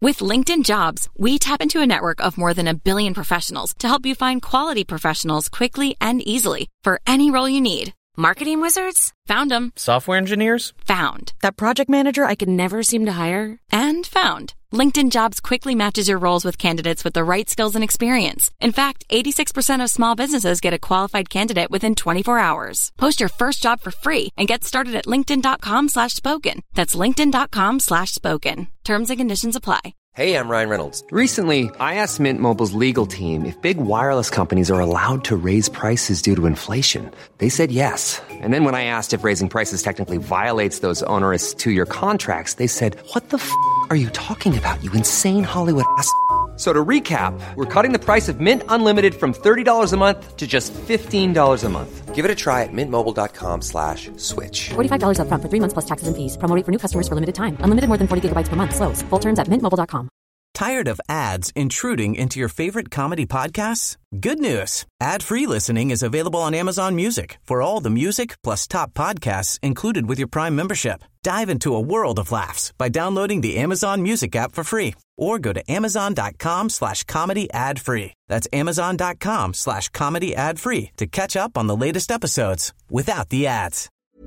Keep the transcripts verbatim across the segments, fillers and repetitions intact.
With LinkedIn Jobs, we tap into a network of more than a billion professionals to help you find quality professionals quickly and easily for any role you need. Marketing wizards? Found them. Software engineers? Found. That project manager I could never seem to hire? And found. LinkedIn Jobs quickly matches your roles with candidates with the right skills and experience. In fact, eighty-six percent of small businesses get a qualified candidate within twenty-four hours. Post your first job for free and get started at linkedin.com slash spoken. That's linkedin.com slash spoken. Terms and conditions apply. Hey, I'm Ryan Reynolds. Recently, I asked Mint Mobile's legal team if big wireless companies are allowed to raise prices due to inflation. They said yes. And then when I asked if raising prices technically violates those onerous two-year contracts, they said, what the f*** are you talking about, you insane Hollywood ass f- So to recap, we're cutting the price of Mint Unlimited from thirty dollars a month to just fifteen dollars a month. Give it a try at mintmobile.com slash switch. forty-five dollars up front for three months plus taxes and fees. Promo rate for new customers for limited time. Unlimited more than forty gigabytes per month. Slows full terms at mint mobile dot com. Tired of ads intruding into your favorite comedy podcasts? Good news. Ad-free listening is available on Amazon Music for all the music plus top podcasts included with your Prime membership. Dive into a world of laughs by downloading the Amazon Music app for free or go to amazon.com slash comedy ad free. That's amazon.com slash comedy ad free to catch up on the latest episodes without the ads.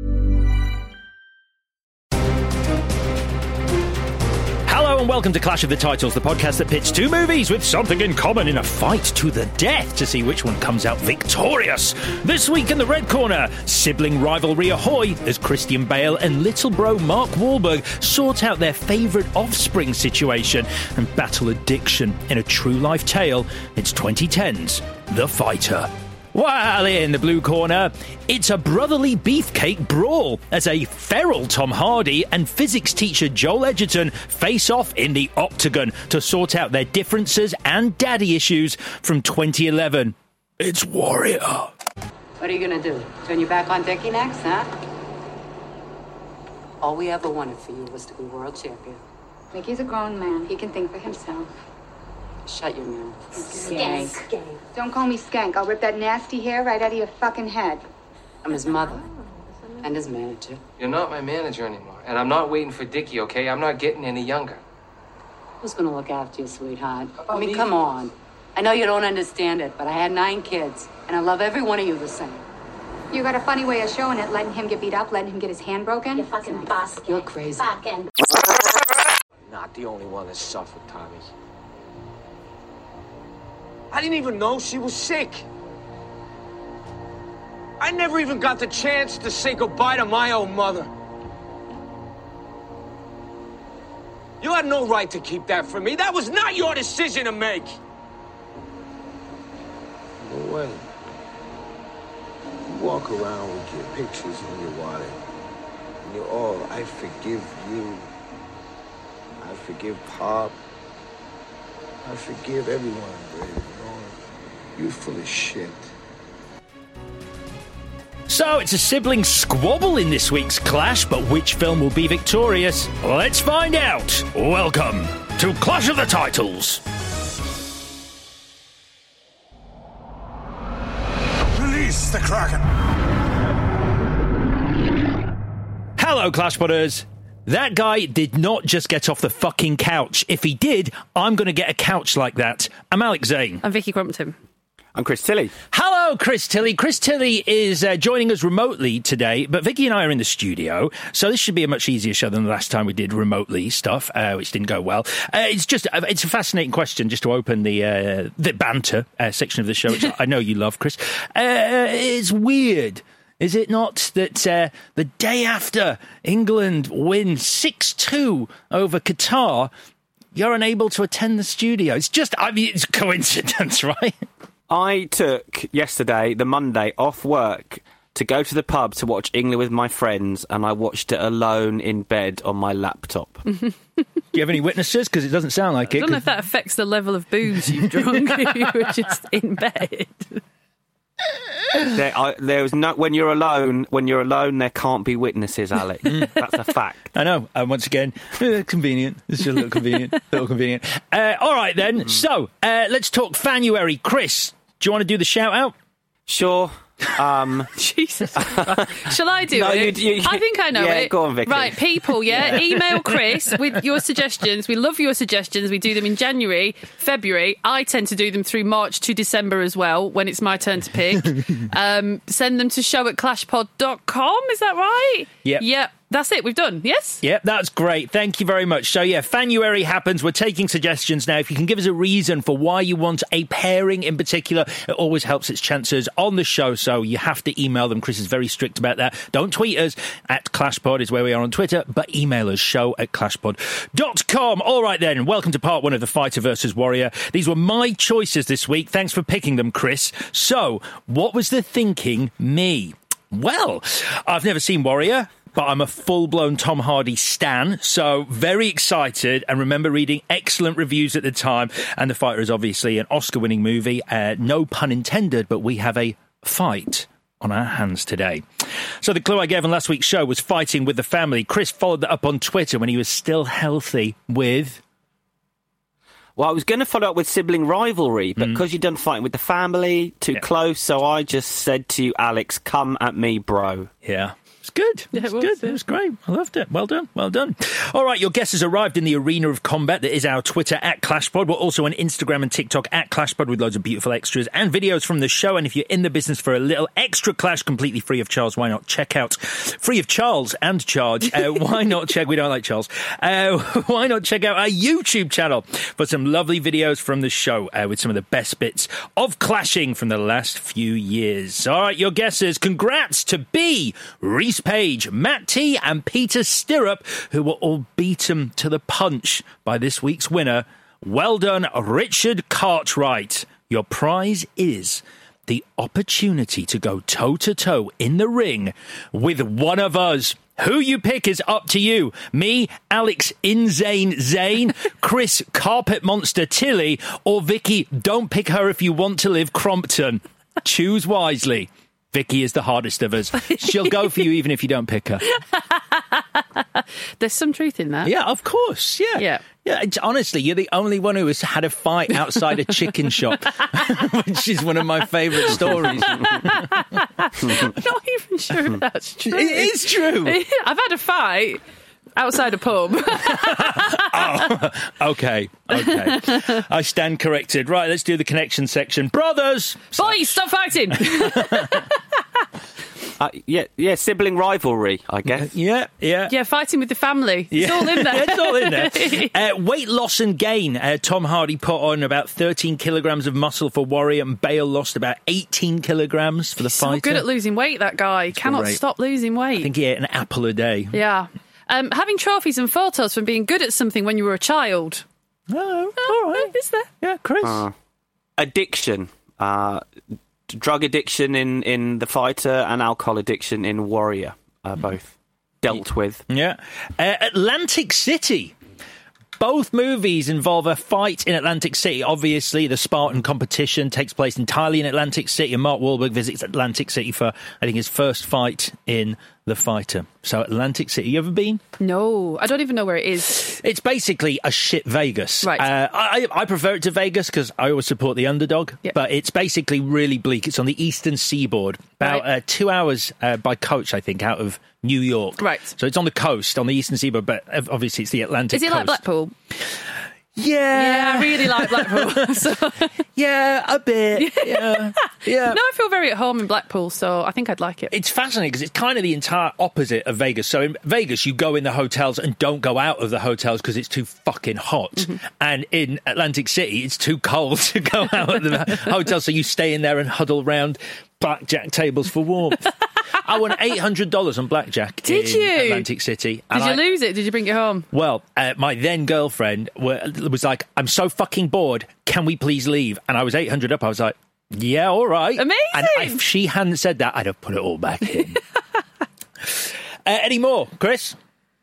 Hello and welcome to Clash of the Titles, the podcast that pits two movies with something in common in a fight to the death to see which one comes out victorious. This week in the red corner, sibling rivalry ahoy as Christian Bale and little bro Mark Wahlberg sort out their favourite offspring situation and battle addiction in a true life tale. It's twenty ten's The Fighter. While in the blue corner, it's a brotherly beefcake brawl as a feral Tom Hardy and physics teacher Joel Edgerton face off in the octagon to sort out their differences and daddy issues from twenty eleven. It's Warrior. What are you going to do? Turn your back on Dickie next, huh? All we ever wanted for you was to be world champion. Mickey's a grown man. He can think for himself. Shut your mouth. Skank. Skank. Don't call me Skank. I'll rip that nasty hair right out of your fucking head. I'm his mother and his manager. You're not my manager anymore, and I'm not waiting for Dickie, okay? I'm not getting any younger. Who's gonna look after you, sweetheart? I mean, come on. I know you don't understand it, but I had nine kids, and I love every one of you the same. You got a funny way of showing it, letting him get beat up, letting him get his hand broken. You fucking bastard. You're crazy. Fucking. Not the only one that suffered, Tommy. I didn't even know she was sick. I never even got the chance to say goodbye to my own mother. You had no right to keep that from me. That was not your decision to make. No way. You walk around with your pictures in your wallet. And you're all, I forgive you. I forgive Pop. I forgive everyone, baby. You know, you're full of shit. So it's a sibling squabble in this week's Clash, but which film will be victorious? Let's find out. Welcome to Clash of the Titles. Release the Kraken. Hello, Clash Potters. That guy did not just get off the fucking couch. If he did, I'm going to get a couch like that. I'm Alex Zane. I'm Vicky Crumpton. I'm Chris Tilley. Hello, Chris Tilley. Chris Tilley is uh, joining us remotely today, but Vicky and I are in the studio, so this should be a much easier show than the last time we did remotely stuff, uh, which didn't go well. Uh, it's just, uh, it's a fascinating question just to open the uh, the banter uh, section of the show, which I know you love, Chris. Uh, it's weird. Is it not that uh, the day after England win six two over Qatar, you're unable to attend the studio? It's just, I mean, it's a coincidence, right? I took yesterday, the Monday, off work to go to the pub to watch England with my friends, and I watched it alone in bed on my laptop. Do you have any witnesses? Because it doesn't sound like I it. I don't know if that affects the level of booze you've drunk if you were just in bed. There, I, there was no. When you're alone, when you're alone, there can't be witnesses, Alex. That's a fact. I know. And once again, uh, convenient. It's just a little convenient. A little convenient. Uh, all right then. Mm. So uh, let's talk Fanuary. Chris, do you want to do the shout out? Sure. Um, Jesus. Shall I do no, it? You, you, I think I know yeah, it. Go on, Vicky. Right, people, yeah? Email Chris with your suggestions. We love your suggestions. We do them in January, February. I tend to do them through March to December as well, when it's my turn to pick. um, send them to show at clash pod dot com. Is that right? Yep. Yep. That's it. We've done. Yes? Yep, that's great. Thank you very much. So, yeah, Fanuary happens. We're taking suggestions now. If you can give us a reason for why you want a pairing in particular, it always helps its chances on the show. So you have to email them. Chris is very strict about that. Don't tweet us. At ClashPod is where we are on Twitter, but email us, show at clash pod dot com. All right, then. Welcome to part one of the Fighter versus Warrior. These were my choices this week. Thanks for picking them, Chris. So, what was the thinking me? Well, I've never seen Warrior, but I'm a full-blown Tom Hardy stan, so very excited, and remember reading excellent reviews at the time. And The Fighter is obviously an Oscar-winning movie, uh, no pun intended, but we have a fight on our hands today. So the clue I gave on last week's show was fighting with the family. Chris followed that up on Twitter when he was still healthy with... Well, I was going to follow up with sibling rivalry, but because mm. you've done fighting with the family, too yeah. close, so I just said to you, Alex, come at me, bro. Yeah. It's good. Yeah, it's it was, good. yeah. It was great. I loved it. Well done. Well done. All right, your guest has arrived in the arena of combat that is our Twitter at ClashPod. We're also on Instagram and TikTok at ClashPod with loads of beautiful extras and videos from the show. And if you're in the business for a little extra clash completely free of charge, why not check out free of Charles and charge? Uh, why not check? We don't like Charles. Uh, why not check out our YouTube channel for some lovely videos from the show uh, with some of the best bits of clashing from the last few years. All right, your guesses. Congrats to B, Reese Page, Matt T and Peter Stirrup, who were all beaten to the punch by this week's winner. Well done, Richard Cartwright. Your prize is the opportunity to go toe-to-toe in the ring with one of us. Who you pick is up to you. Me, Alex Insane Zane, Chris Carpet Monster Tilly, or Vicky, don't pick her if you want to live Crompton. Choose wisely. Vicky is the hardest of us. She'll go for you even if you don't pick her. There's some truth in that. Yeah, of course. Yeah. Yeah. Yeah, it's, honestly, you're the only one who has had a fight outside a chicken shop, which is one of my favourite stories. I'm not even sure if that's true. It is true. I've had a fight outside a pub. Oh, okay, okay. I stand corrected. Right, let's do the connection section. Brothers! Boys, stop fighting! Uh, yeah, yeah, sibling rivalry, I guess. Yeah, yeah. Yeah, fighting with the family. Yeah. It's all in there. It's all in there. Uh, weight loss and gain. Uh, Tom Hardy put on about thirteen kilograms of muscle for Warrior, and Bale lost about eighteen kilograms for the He's fighter. So good at losing weight, that guy. That's Cannot great. stop losing weight. I think he ate an apple a day. Yeah. Um, having trophies and photos from being good at something when you were a child. Oh, oh all right. Is there? Yeah, Chris. Uh, addiction. Uh, drug addiction in, in The Fighter and alcohol addiction in Warrior. Uh, both dealt with. Yeah. Uh, Atlantic City. Both movies involve a fight in Atlantic City. Obviously, the Spartan competition takes place entirely in Atlantic City, and Mark Wahlberg visits Atlantic City for, I think, his first fight in The Fighter. So, Atlantic City, you ever been? No, I don't even know where it is. It's basically a shit Vegas. Right. Uh, I, I prefer it to Vegas because I always support the underdog, yep. but it's basically really bleak. It's on the eastern seaboard, about right. uh, two hours uh, by coach, I think, out of New York. Right. So it's on the coast, on the eastern seaboard, but obviously it's the Atlantic Is it coast. like Blackpool? Yeah. Yeah, I really like Blackpool. so. Yeah, a bit. Yeah. yeah. No, I feel very at home in Blackpool, so I think I'd like it. It's fascinating because it's kind of the entire opposite of Vegas. So in Vegas, you go in the hotels and don't go out of the hotels because it's too fucking hot. Mm-hmm. And in Atlantic City, it's too cold to go out of the hotel, so you stay in there and huddle around blackjack tables for warmth. I won eight hundred dollars on blackjack Did in you? Atlantic City. Did you I, lose it? Did you bring it home? Well, uh, my then girlfriend were, was like, I'm so fucking bored, can we please leave? And I was eight hundred up. I was like, yeah, all right. Amazing. And if she hadn't said that, I'd have put it all back in. uh, any more, Chris?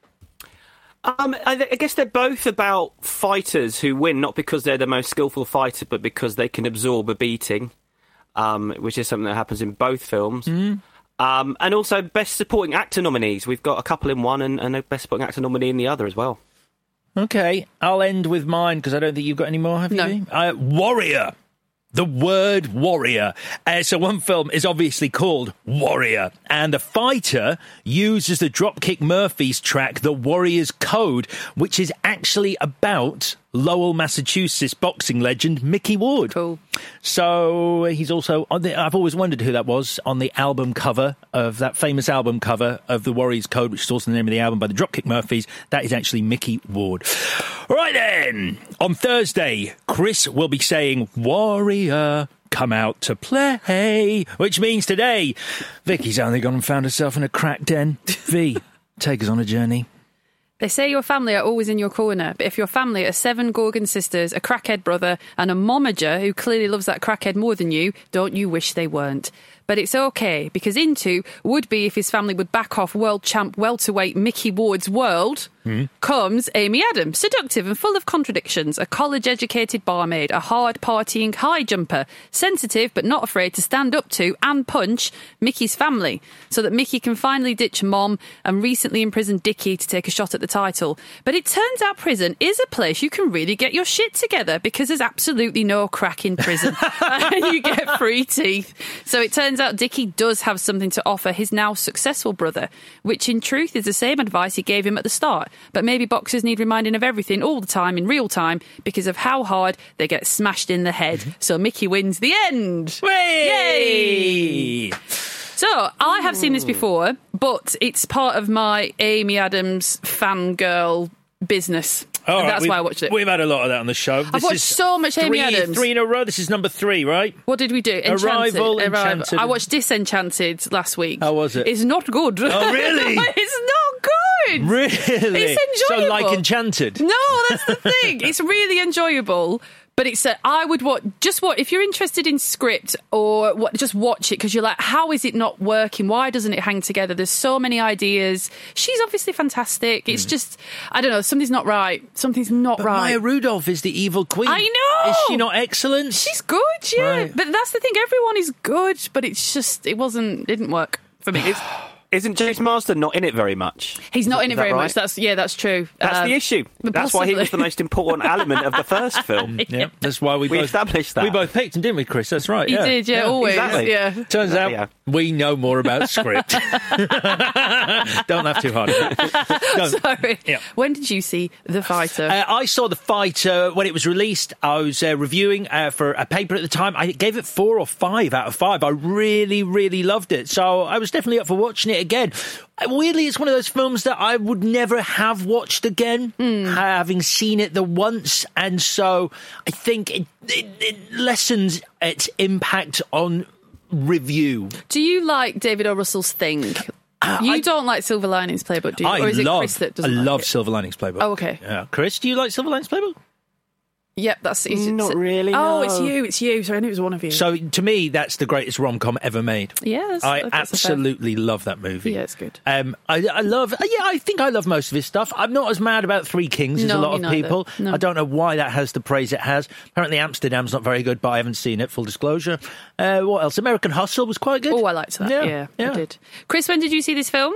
Um, I, I guess they're both about fighters who win, not because they're the most skillful fighter, but because they can absorb a beating, um, which is something that happens in both films. Mm. Um, and also Best Supporting Actor nominees. We've got a couple in one and, and a Best Supporting Actor nominee in the other as well. Okay, I'll end with mine because I don't think you've got any more, have no. you? Uh, Warrior. The word warrior. Uh, so one film is obviously called Warrior, and the fighter uses the Dropkick Murphys track, The Warrior's Code, which is actually about Lowell, Massachusetts boxing legend Mickey Ward. Cool. So he's also on the, I've always wondered who that was on the album cover of that famous album cover of The Warrior's Code, which is also the name of the album by the Dropkick Murphys. That is actually Mickey Ward. Right then, on Thursday, Chris will be saying Warrior, come out to play, which means today, Vicky's only gone and found herself in a crack den. V, take us on a journey. They say your family are always in your corner, but if your family are seven Gorgon sisters, a crackhead brother, and a momager who clearly loves that crackhead more than you, don't you wish they weren't? But it's okay, because Into would be if his family would back off world champ welterweight Mickey Ward's world, mm. comes Amy Adams, seductive and full of contradictions, a college-educated barmaid, a hard-partying high jumper, sensitive but not afraid to stand up to and punch Mickey's family, so that Mickey can finally ditch Mom and recently imprisoned Dickie to take a shot at the title. But it turns out prison is a place you can really get your shit together, because there's absolutely no crack in prison. And you get free teeth. So it turns out Dickie does have something to offer his now successful brother, which in truth is the same advice he gave him at the start. But maybe boxers need reminding of everything all the time in real time because of how hard they get smashed in the head. So Mickey wins the end. Yay! Yay! So, I have seen this before, but it's part of my Amy Adams fangirl business. All and right, that's why I watched it. We've had a lot of that on the show. I've This watched is so much Amy three, Adams. Three in a row. This is number three, right? What did we do? Enchanted. Arrival, Enchanted. I watched Disenchanted last week. How was it? It's not good. Oh, really? It's not good. Really? It's enjoyable. So like Enchanted? No, that's the thing. It's really enjoyable. But it's a, I would watch, just what, if you're interested in script or what, just watch it because you're like, how is it not working? Why doesn't it hang together? There's so many ideas. She's obviously fantastic. It's mm. just, I don't know, something's not right. Something's not but right. Maya Rudolph is the evil queen. I know. Is she not excellent? She's good, yeah. Right. But that's the thing, everyone is good, but it's just, it wasn't, it didn't work for me. It's, Isn't James Marsden not in it very much? He's not is, in it that very right? much. That's yeah, that's true. That's um, the issue. That's why he was the most important element of the first film. Yeah, that's why we, we both established that. We both picked him, didn't we, Chris? That's right. He yeah. did, yeah, yeah, always. Exactly. Yeah. Turns exactly, out yeah. we know more about script. Don't laugh too hard. Sorry. Yeah. When did you see The Fighter? Uh, I saw The Fighter when it was released. I was uh, reviewing uh, for a paper at the time. I gave it four or five out of five. I really, really loved it. So I was definitely up for watching it again. Weirdly, it's one of those films that I would never have watched again, mm. having seen it the once, and so I think it, it, it lessens its impact on review. Do you like David O. Russell's Thing? Uh, you I, don't like Silver Linings Playbook, do you? I or is it love, Chris that doesn't I like love it? Silver Linings Playbook. Oh, okay. Yeah. Chris, do you like Silver Linings Playbook? Yep, that's it's, not really. Oh, no. it's you, it's you. Sorry, I knew it was one of you. So to me, that's the greatest rom-com ever made. Yeah, that's, I that's absolutely love that movie. Yeah, it's good. Um, I, I love. Yeah, I think I love most of his stuff. I'm not as mad about Three Kings as no, a lot of neither. people. No. I don't know why that has the praise it has. Apparently, Amsterdam's not very good, but I haven't seen it. Full disclosure. Uh, what else? American Hustle was quite good. Oh, I liked that. Yeah, yeah, yeah, I did. Chris, when did you see this film?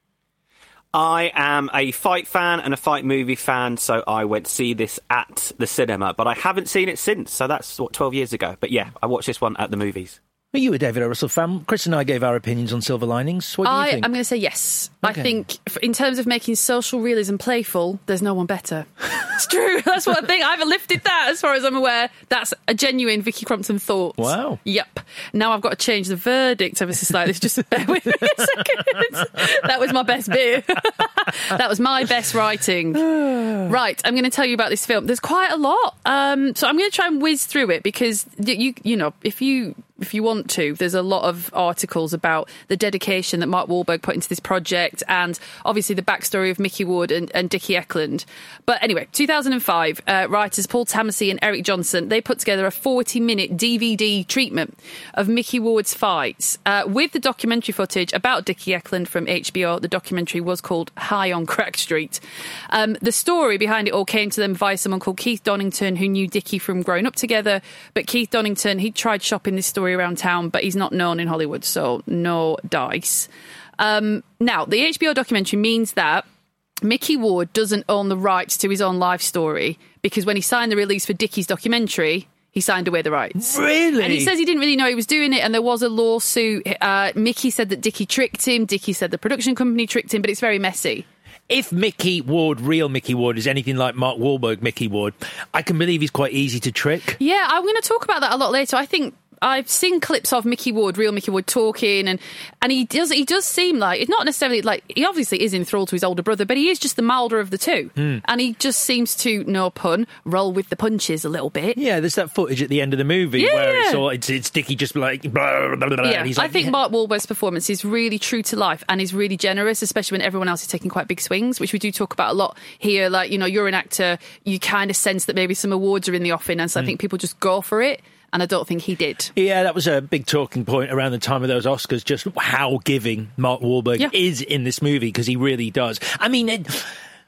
I am a fight fan and a fight movie fan, so I went to see this at the cinema, but I haven't seen it since, so that's, what, twelve years ago. But yeah, I watched this one at the movies. Are you a David O. Russell fan? Chris and I gave our opinions on Silver Linings. What do you I, think? I'm going to say yes. Okay. I think in terms of making social realism playful, there's no one better. It's true. That's what I think. I've lifted that as far as I'm aware. That's a genuine Vicky Crompton thought. Wow. Yep. Now I've got to change the verdict ever so slightly. Just bear with me a second. That was my best bit. That was my best writing. Right. I'm going to tell you about this film. There's quite a lot. Um, so I'm going to try and whiz through it because, you, you know, if you... If you want to, there's a lot of articles about the dedication that Mark Wahlberg put into this project and obviously the backstory of Mickey Ward and, and Dickie Eklund. But anyway, two thousand five, uh, writers Paul Tamasey and Eric Johnson, they put together a forty-minute D V D treatment of Mickey Ward's fights uh, with the documentary footage about Dickie Eklund from H B O. The documentary was called High on Crack Street. Um, the story behind it all came to them via someone called Keith Donington, who knew Dickie from growing up together. But Keith Donington, he tried shopping this story around town, but he's not known in Hollywood, so no dice. Um, now, the H B O documentary means that Mickey Ward doesn't own the rights to his own life story because when he signed the release for Dickie's documentary, he signed away the rights. Really? And he says he didn't really know he was doing it, and there was a lawsuit. Uh, Mickey said that Dickie tricked him. Dickie said the production company tricked him, but it's very messy. If Mickey Ward, real Mickey Ward, is anything like Mark Wahlberg Mickey Ward, I can believe he's quite easy to trick. Yeah, I'm going to talk about that a lot later. I think I've seen clips of Mickey Ward, real Mickey Ward, talking, and, and he does he does seem like, it's not necessarily like, he obviously is enthralled to his older brother, but he is just the milder of the two. Mm. And he just seems to, no pun, roll with the punches a little bit. Yeah, there's that footage at the end of the movie yeah. where it's all, it's, it's Dickie just like, blah, blah, blah, yeah. and he's I like, think yeah. Mark Wahlberg's performance is really true to life and is really generous, especially when everyone else is taking quite big swings, which we do talk about a lot here. Like, you know, you're an actor, you kind of sense that maybe some awards are in the offing, and so mm. I think people just go for it. And I don't think he did. Yeah, that was a big talking point around the time of those Oscars, just how giving Mark Wahlberg yeah. is in this movie, because he really does. I mean, it,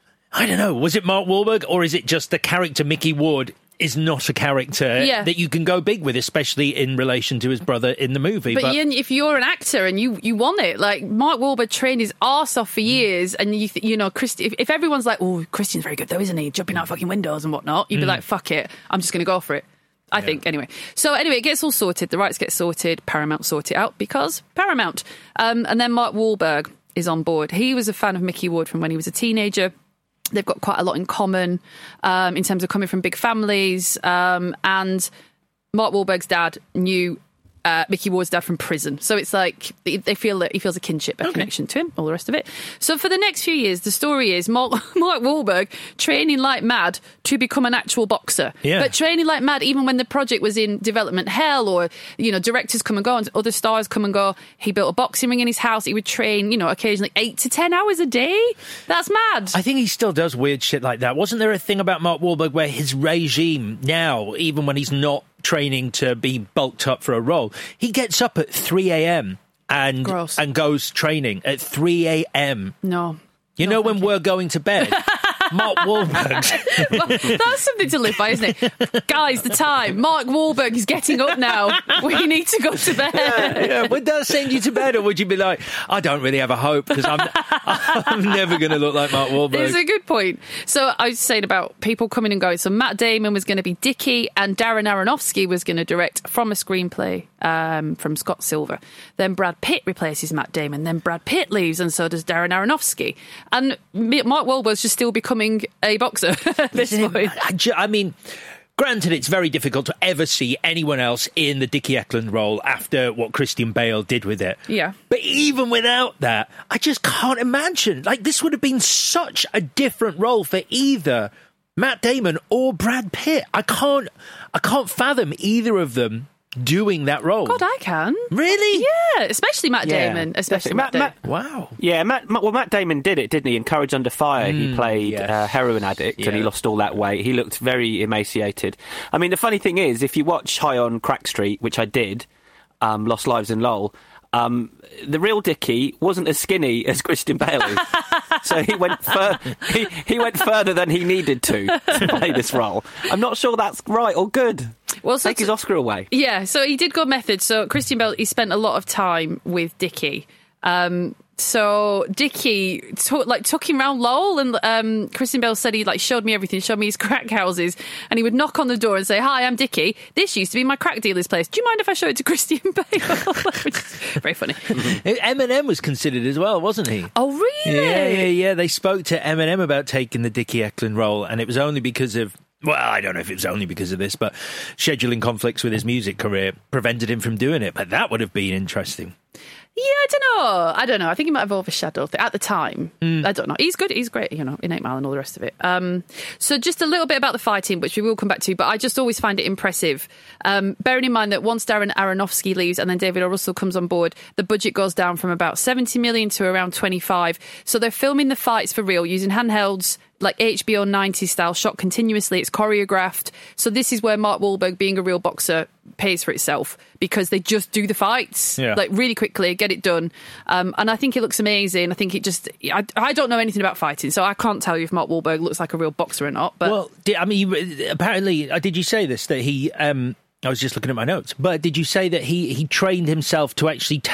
I don't know, was it Mark Wahlberg, or is it just the character Mickey Ward is not a character yeah. that you can go big with, especially in relation to his brother in the movie. But, but Ian, if you're an actor and you, you want it, like Mark Wahlberg trained his arse off for years, and you th- you know, Christi- if, if everyone's like, oh, Christian's very good though, isn't he? Jumping out fucking windows and whatnot, you'd be mm. like, fuck it, I'm just going to go for it. I yeah. think, anyway. So, anyway, it gets all sorted. The rights get sorted. Paramount sort it out because Paramount. Um, and then Mark Wahlberg is on board. He was a fan of Mickey Ward from when he was a teenager. They've got quite a lot in common um, in terms of coming from big families. Um, and Mark Wahlberg's dad knew Uh, Mickey Ward's dad from prison. So it's like they feel that he feels a kinship, a okay. connection to him, all the rest of it. So for the next few years, the story is Mark, Mark Wahlberg training like mad to become an actual boxer. Yeah. But training like mad even when the project was in development hell, or, you know, directors come and go and other stars come and go. He built a boxing ring in his house. He would train, you know, occasionally eight to ten hours a day. That's mad. I think he still does weird shit like that. Wasn't there a thing about Mark Wahlberg where his regime now, even when he's not training to be bulked up for a role, he gets up at three a.m. and Gross. and goes training at three a.m. No. You no, know when you. we're going to bed? Mark Wahlberg. Well, that's something to live by, isn't it? Guys, the time. Mark Wahlberg is getting up now. We need to go to bed. Yeah, yeah. Would that send you to bed, or would you be like, I don't really have a hope because I'm, I'm never going to look like Mark Wahlberg? It's a good point. So I was saying about people coming and going. So Matt Damon was going to be Dickie, and Darren Aronofsky was going to direct from a screenplay um, from Scott Silver. Then Brad Pitt replaces Matt Damon. Then Brad Pitt leaves, and so does Darren Aronofsky. And Mark Wahlberg should still becoming a boxer at this point. I mean, granted, it's very difficult to ever see anyone else in the Dickie Eklund role after what Christian Bale did with it. Yeah. But even without that, I just can't imagine. Like, this would have been such a different role for either Matt Damon or Brad Pitt. I can't, I can't fathom either of them doing that role. God, I can. Really? Yeah, especially Matt yeah, Damon. Especially Matt, Matt, Matt Wow. Yeah, Matt, Matt, well, Matt Damon did it, didn't he? In Courage Under Fire, mm, he played yes. a heroin addict, yeah. and he lost all that weight. He looked very emaciated. I mean, the funny thing is, if you watch High on Crack Street, which I did, um, Lost Lives in Lowell, um, the real Dickie wasn't as skinny as Christian Bale is. So he went fur- he, he went further than he needed to to play this role. I'm not sure that's right or good. Well, so Take his Oscar away. Yeah, so he did go method. So Christian Bale, he spent a lot of time with Dickie. Um, so Dickie took, like, took him round Lowell, and um, Christian Bale said he like showed me everything, showed me his crack houses, and he would knock on the door and say, "Hi, I'm Dickie. This used to be my crack dealer's place. Do you mind if I show it to Christian Bale?" Which is very funny. Eminem was considered as well, wasn't he? Oh, really? Yeah, yeah, yeah. They spoke to Eminem about taking the Dickie Eklund role, and it was only because of, well, I don't know if it was only because of this, but scheduling conflicts with his music career prevented him from doing it. But that would have been interesting. Yeah, I don't know. I don't know. I think he might have overshadowed it at the time. Mm. I don't know. He's good. He's great, you know, in Eight Mile and all the rest of it. Um, so just a little bit about the fighting, which we will come back to, but I just always find it impressive. Um, bearing in mind that once Darren Aronofsky leaves and then David O. Russell comes on board, the budget goes down from about seventy million to around twenty-five. So they're filming the fights for real using handhelds, like H B O nineties style, shot continuously. It's choreographed. So this is where Mark Wahlberg, being a real boxer, pays for itself, because they just do the fights yeah. like really quickly, get it done. Um, and I think it looks amazing. I think it just, I, I don't know anything about fighting, so I can't tell you if Mark Wahlberg looks like a real boxer or not. But well, I mean, apparently, did you say this, that he, um, I was just looking at my notes, but did you say that he, he trained himself to actually take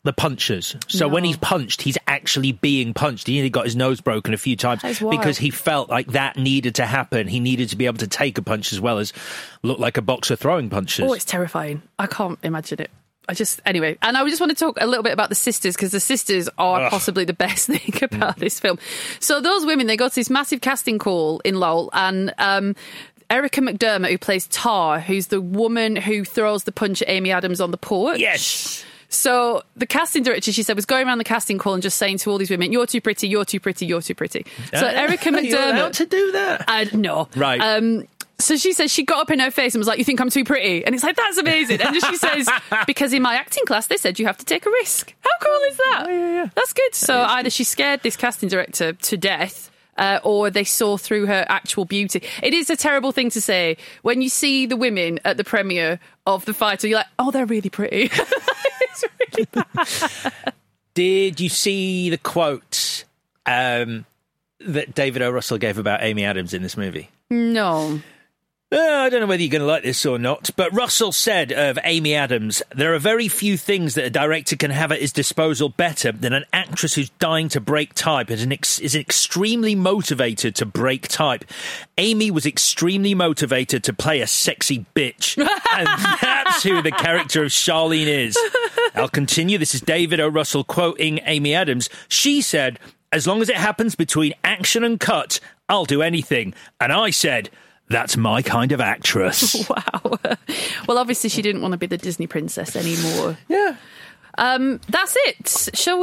the punchers. So No. when he's punched, he's actually being punched. He nearly got his nose broken a few times That is wild. because he felt like that needed to happen. He needed to be able to take a punch as well as look like a boxer throwing punches. Oh, it's terrifying. I can't imagine it. I just, anyway, and I just want to talk a little bit about the sisters, because the sisters are Ugh. possibly the best thing about this film. So those women, they go to this massive casting call in Lowell, and um, Erica McDermott, who plays Tar, who's the woman who throws the punch at Amy Adams on the porch. Yes. So the casting director, she said, was going around the casting call and just saying to all these women, "You're too pretty, you're too pretty, you're too pretty." So Uh, Erica are you McDermott, allowed to do that? I no, Right. Um, so she says she got up in her face and was like, "You think I'm too pretty?" And it's like, that's amazing. And then she says, "Because in my acting class, they said you have to take a risk." How cool is that? Oh, yeah, yeah. That's good. So either she scared this casting director to death, uh, or they saw through her actual beauty. It is a terrible thing to say when you see the women at the premiere of The Fighter. You're like, "Oh, they're really pretty." It's really bad. Did you see the quote um, that David O. Russell gave about Amy Adams in this movie? No. Uh, I don't know whether you're going to like this or not, but Russell said of Amy Adams, "There are very few things that a director can have at his disposal better than an actress who's dying to break type and an ex- is extremely motivated to break type. Amy was extremely motivated to play a sexy bitch, and that's who the character of Charlene is." I'll continue. This is David O. Russell quoting Amy Adams. She said, "As long as it happens between action and cut, I'll do anything." And I said, "That's my kind of actress." Wow. Well, obviously she didn't want to be the Disney princess anymore. Yeah. Um, that's it. Shall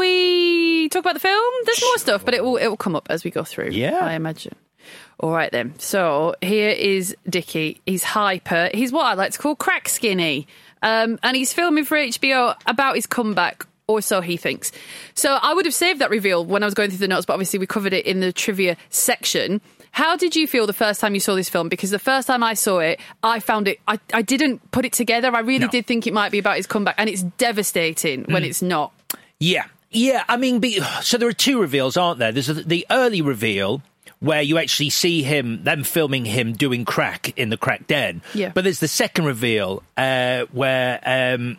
we talk about the film? There's more stuff, but it will it will come up as we go through. Yeah. I imagine. All right then. So here is Dickie. He's hyper. He's what I like to call crack skinny. Um, and he's filming for H B O about his comeback. Or so he thinks. So I would have saved that reveal when I was going through the notes, but obviously we covered it in the trivia section. How did you feel the first time you saw this film? Because the first time I saw it, I found it, I, I didn't put it together. I really No. did think it might be about his comeback, and it's devastating when it's not. Yeah. Yeah, I mean, be, so there are two reveals, aren't there? There's a, the early reveal where you actually see him, them filming him doing crack in the crack den. Yeah. But there's the second reveal uh, where, um,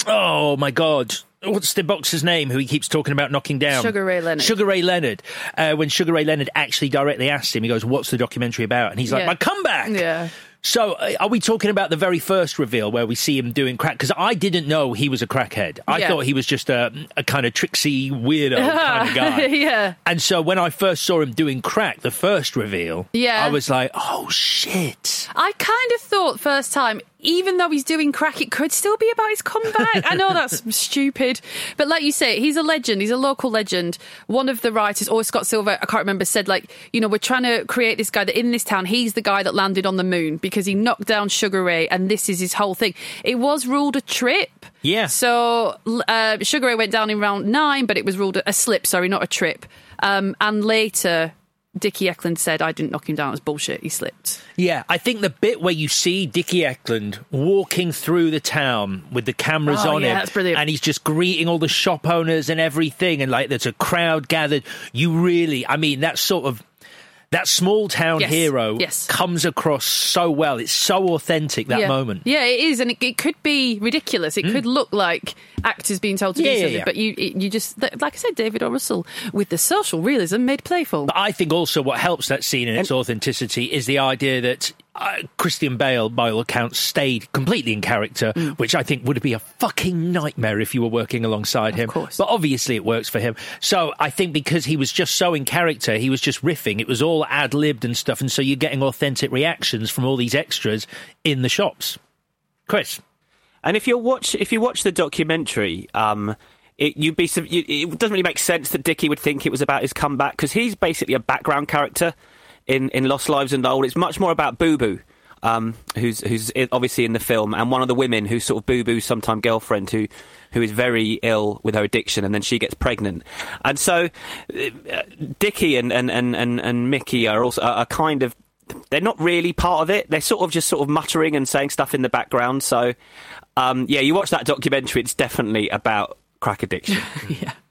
oh my God, what's the boxer's name who he keeps talking about knocking down? Sugar Ray Leonard. Sugar Ray Leonard. Uh, when Sugar Ray Leonard actually directly asked him, he goes, "What's the documentary about?" And he's like, Yeah. "My comeback." Yeah. So uh, are we talking about the very first reveal where we see him doing crack? Because I didn't know he was a crackhead. I Yeah. thought he was just a, a kind of tricksy, weirdo kind of guy. Yeah. And so when I first saw him doing crack, the first reveal, Yeah. I was like, oh, shit. I kind of thought first time, even though he's doing crack, it could still be about his comeback. I know that's stupid. But like you say, he's a legend. He's a local legend. One of the writers, or Scott Silver, I can't remember, said, like, you know, we're trying to create this guy that in this town, he's the guy that landed on the moon because he knocked down Sugar Ray and this is his whole thing. It was ruled a trip. Yeah. So uh, Sugar Ray went down in round nine, but it was ruled a, a slip, sorry, not a trip. Um, and later, Dickie Eklund said, "I didn't knock him down, it was bullshit, he slipped." Yeah, I think the bit where you see Dickie Eklund walking through the town with the cameras Oh, on yeah, him, that's brilliant. and he's just greeting all the shop owners and everything, and like there's a crowd gathered. You really, I mean, that sort of that small town Yes, hero yes. comes across so well. It's so authentic, that yeah. moment. Yeah, it is, and it, it could be ridiculous. It could look like actors being told to Yeah, do yeah, something, yeah. but you it- you just, like I said, David O. Russell, with the social realism made playful. But I think also what helps that scene in its authenticity is the idea that uh, Christian Bale, by all accounts, stayed completely in character, Mm. which I think would be a fucking nightmare if you were working alongside him. course. But obviously it works for him. So I think because he was just so in character, he was just riffing. It was all ad-libbed and stuff, and so you're getting authentic reactions from all these extras in the shops. Chris? And if you watch, if you watch the documentary, um, it, you'd be, you, it doesn't really make sense that Dickie would think it was about his comeback because he's basically a background character in, in Lost Lives and Lowell. It's much more about Boo Boo, um, who's who's obviously in the film, and one of the women who's sort of Boo Boo's sometime girlfriend who who is very ill with her addiction, and then she gets pregnant. And so uh, Dickie and, and, and, and, and Mickey are also are kind of, they're not really part of it. They're sort of just sort of muttering and saying stuff in the background. So, um, yeah, you watch that documentary, it's definitely about crack addiction. Yeah.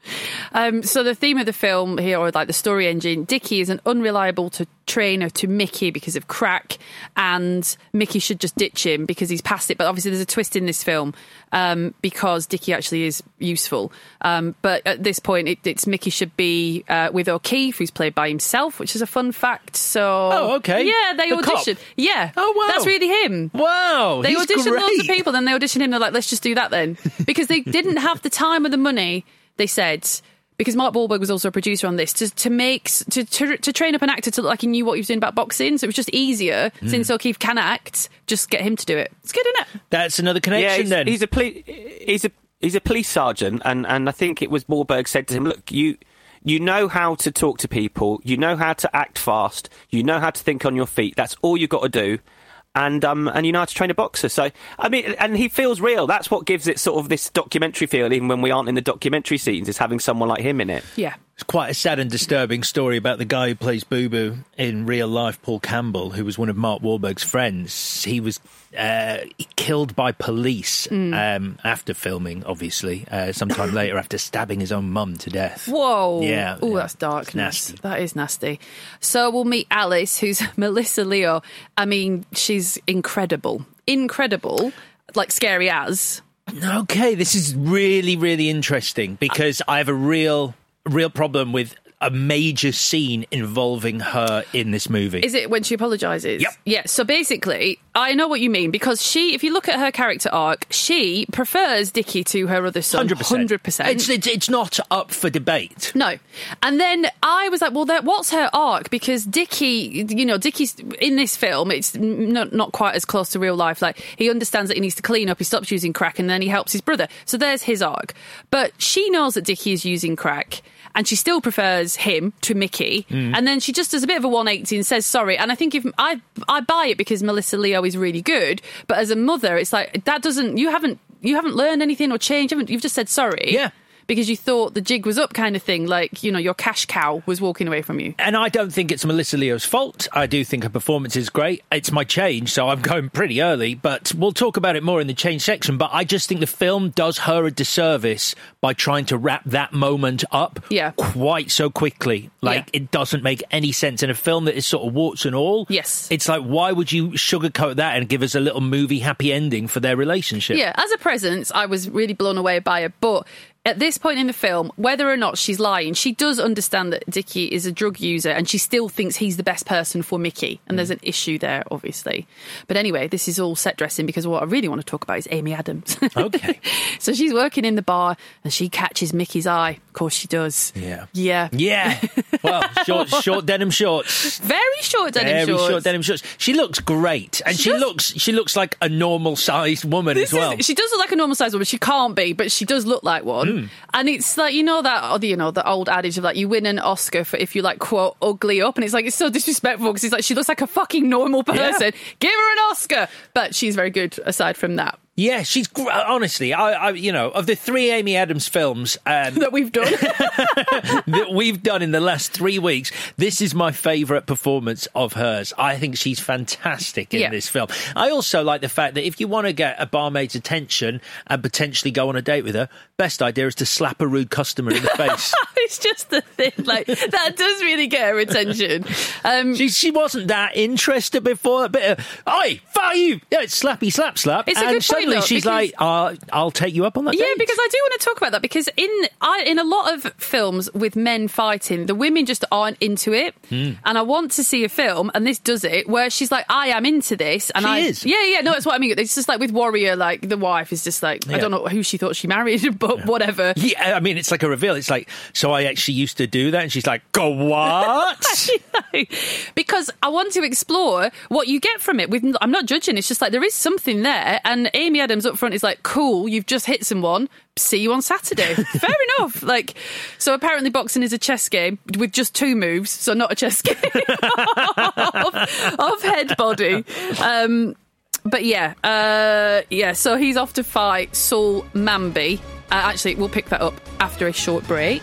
Um, so the theme of the film here, or like the story engine, Dickie is an unreliable to trainer to Mickey because of crack, and Mickey should just ditch him because he's past it. But obviously there's a twist in this film um, because Dickie actually is useful. Um, but at this point, it, it's Mickey should be uh, with O'Keefe, who's played by himself, which is a fun fact. So oh, okay, yeah, they the auditioned. Cop. Yeah, oh wow, that's really him. Wow, they he's auditioned great. loads of people, then they auditioned him. They're like, let's just do that then, because they didn't have the time or the money. They said, because Mark Wahlberg was also a producer on this, to to make to, to to train up an actor to look like he knew what he was doing about boxing. So it was just easier, mm. since O'Keefe can act, just get him to do it. It's good, isn't it? That's another connection. Yeah, he's, then he's a poli- he's a he's a police sergeant, and, and I think it was Wahlberg said to him, "Look, you you know how to talk to people, you know how to act fast, you know how to think on your feet. That's all you got to do." And um and you know how to train a boxer. So I mean, and he feels real. That's what gives it sort of this documentary feel, even when we aren't in the documentary scenes, is having someone like him in it. Yeah. It's quite a sad and disturbing story about the guy who plays Boo Boo in real life, Paul Campbell, who was one of Mark Wahlberg's friends. He was uh, killed by police mm. um, after filming, obviously, uh, sometime later after stabbing his own mum to death. Whoa. Yeah. Oh, yeah. that's dark. It's nasty. That is nasty. So we'll meet Alice, who's Melissa Leo. I mean, she's incredible. Incredible. Like scary as. Okay, this is really, really interesting because I have a real, real problem with a major scene involving her in this movie. Is it when she apologises? Yep. Yeah, so basically, I know what you mean, because she, if you look at her character arc, she prefers Dickie to her other son. one hundred percent. one hundred percent. It's, it's, it's not up for debate. No. And then I was like, well, that, what's her arc? Because Dickie, you know, Dickie's in this film, it's not, not quite as close to real life. Like, he understands that he needs to clean up, he stops using crack, and then he helps his brother. So there's his arc. But she knows that Dickie is using crack, and she still prefers him to Mickey. Mm. And then she just does a bit of a one eighty and says sorry. And I think if I I buy it because Melissa Leo is really good, but as a mother, it's like that doesn't you haven't you haven't learned anything or changed. You haven't, you've just said sorry. Yeah. Because you thought the jig was up, kind of thing, like, you know, your cash cow was walking away from you. And I don't think it's Melissa Leo's fault. I do think her performance is great. It's my change, so I'm going pretty early, but we'll talk about it more in the change section. But I just think the film does her a disservice by trying to wrap that moment up yeah. quite so quickly. Like, yeah. it doesn't make any sense. In a film that is sort of warts and all, yes, it's like, why would you sugarcoat that and give us a little movie happy ending for their relationship? Yeah, as a presence, I was really blown away by it, but at this point in the film, whether or not she's lying, she does understand that Dickie is a drug user and she still thinks he's the best person for Mickey. And mm. there's an issue there, obviously. But anyway, this is all set dressing because what I really want to talk about is Amy Adams. Okay. So she's working in the bar and she catches Mickey's eye. Of course she does. Yeah. Yeah. Yeah. Well, short, short denim shorts. Very short denim Very shorts. Very short denim shorts. She looks great. And she, she looks she looks like a normal-sized woman this as well. Is, she does look like a normal-sized woman. She can't be, but she does look like one. Mm. And it's like, you know that, you know, the old adage of like, you win an Oscar for if you like, quote, ugly up. And it's like, it's so disrespectful because it's like, she looks like a fucking normal person. Yeah. Give her an Oscar. But she's very good aside from that. Yeah, she's honestly, I, I, you know, of the three Amy Adams films um, that we've done, that we've done in the last three weeks, this is my favourite performance of hers. I think she's fantastic in yeah. this film. I also like the fact that if you want to get a barmaid's attention and potentially go on a date with her, best idea is to slap a rude customer in the face. It's just the thing, like that does really get her attention. Um, she she wasn't that interested before. A bit of, oi, fire you! Yeah, it's slappy, slap, slap. It's and a good suddenly point, though, she's because, like, uh, I'll take you up on that yeah, date. because I do want to talk about that because in I, in a lot of films with men fighting, the women just aren't into it. Mm. And I want to see a film, and this does it, where she's like, I am into this. And she I, is. Yeah, yeah, no, that's what I mean. It's just like with Warrior, like the wife is just like, yeah. I don't know who she thought she married, but yeah. whatever. Yeah, I mean, it's like a reveal. It's like, so I actually used to do that. And she's like, go what? Because I want to explore what you get from it. With, I'm not judging. It's just like there is something there. And Amy Adams up front is like, cool, you've just hit someone. See you on Saturday. Fair enough. Like, so apparently boxing is a chess game with just two moves. So not a chess game of, of head body. Um, but yeah, uh, yeah. So he's off to fight Saul Mamby. Uh, actually, we'll pick that up after a short break.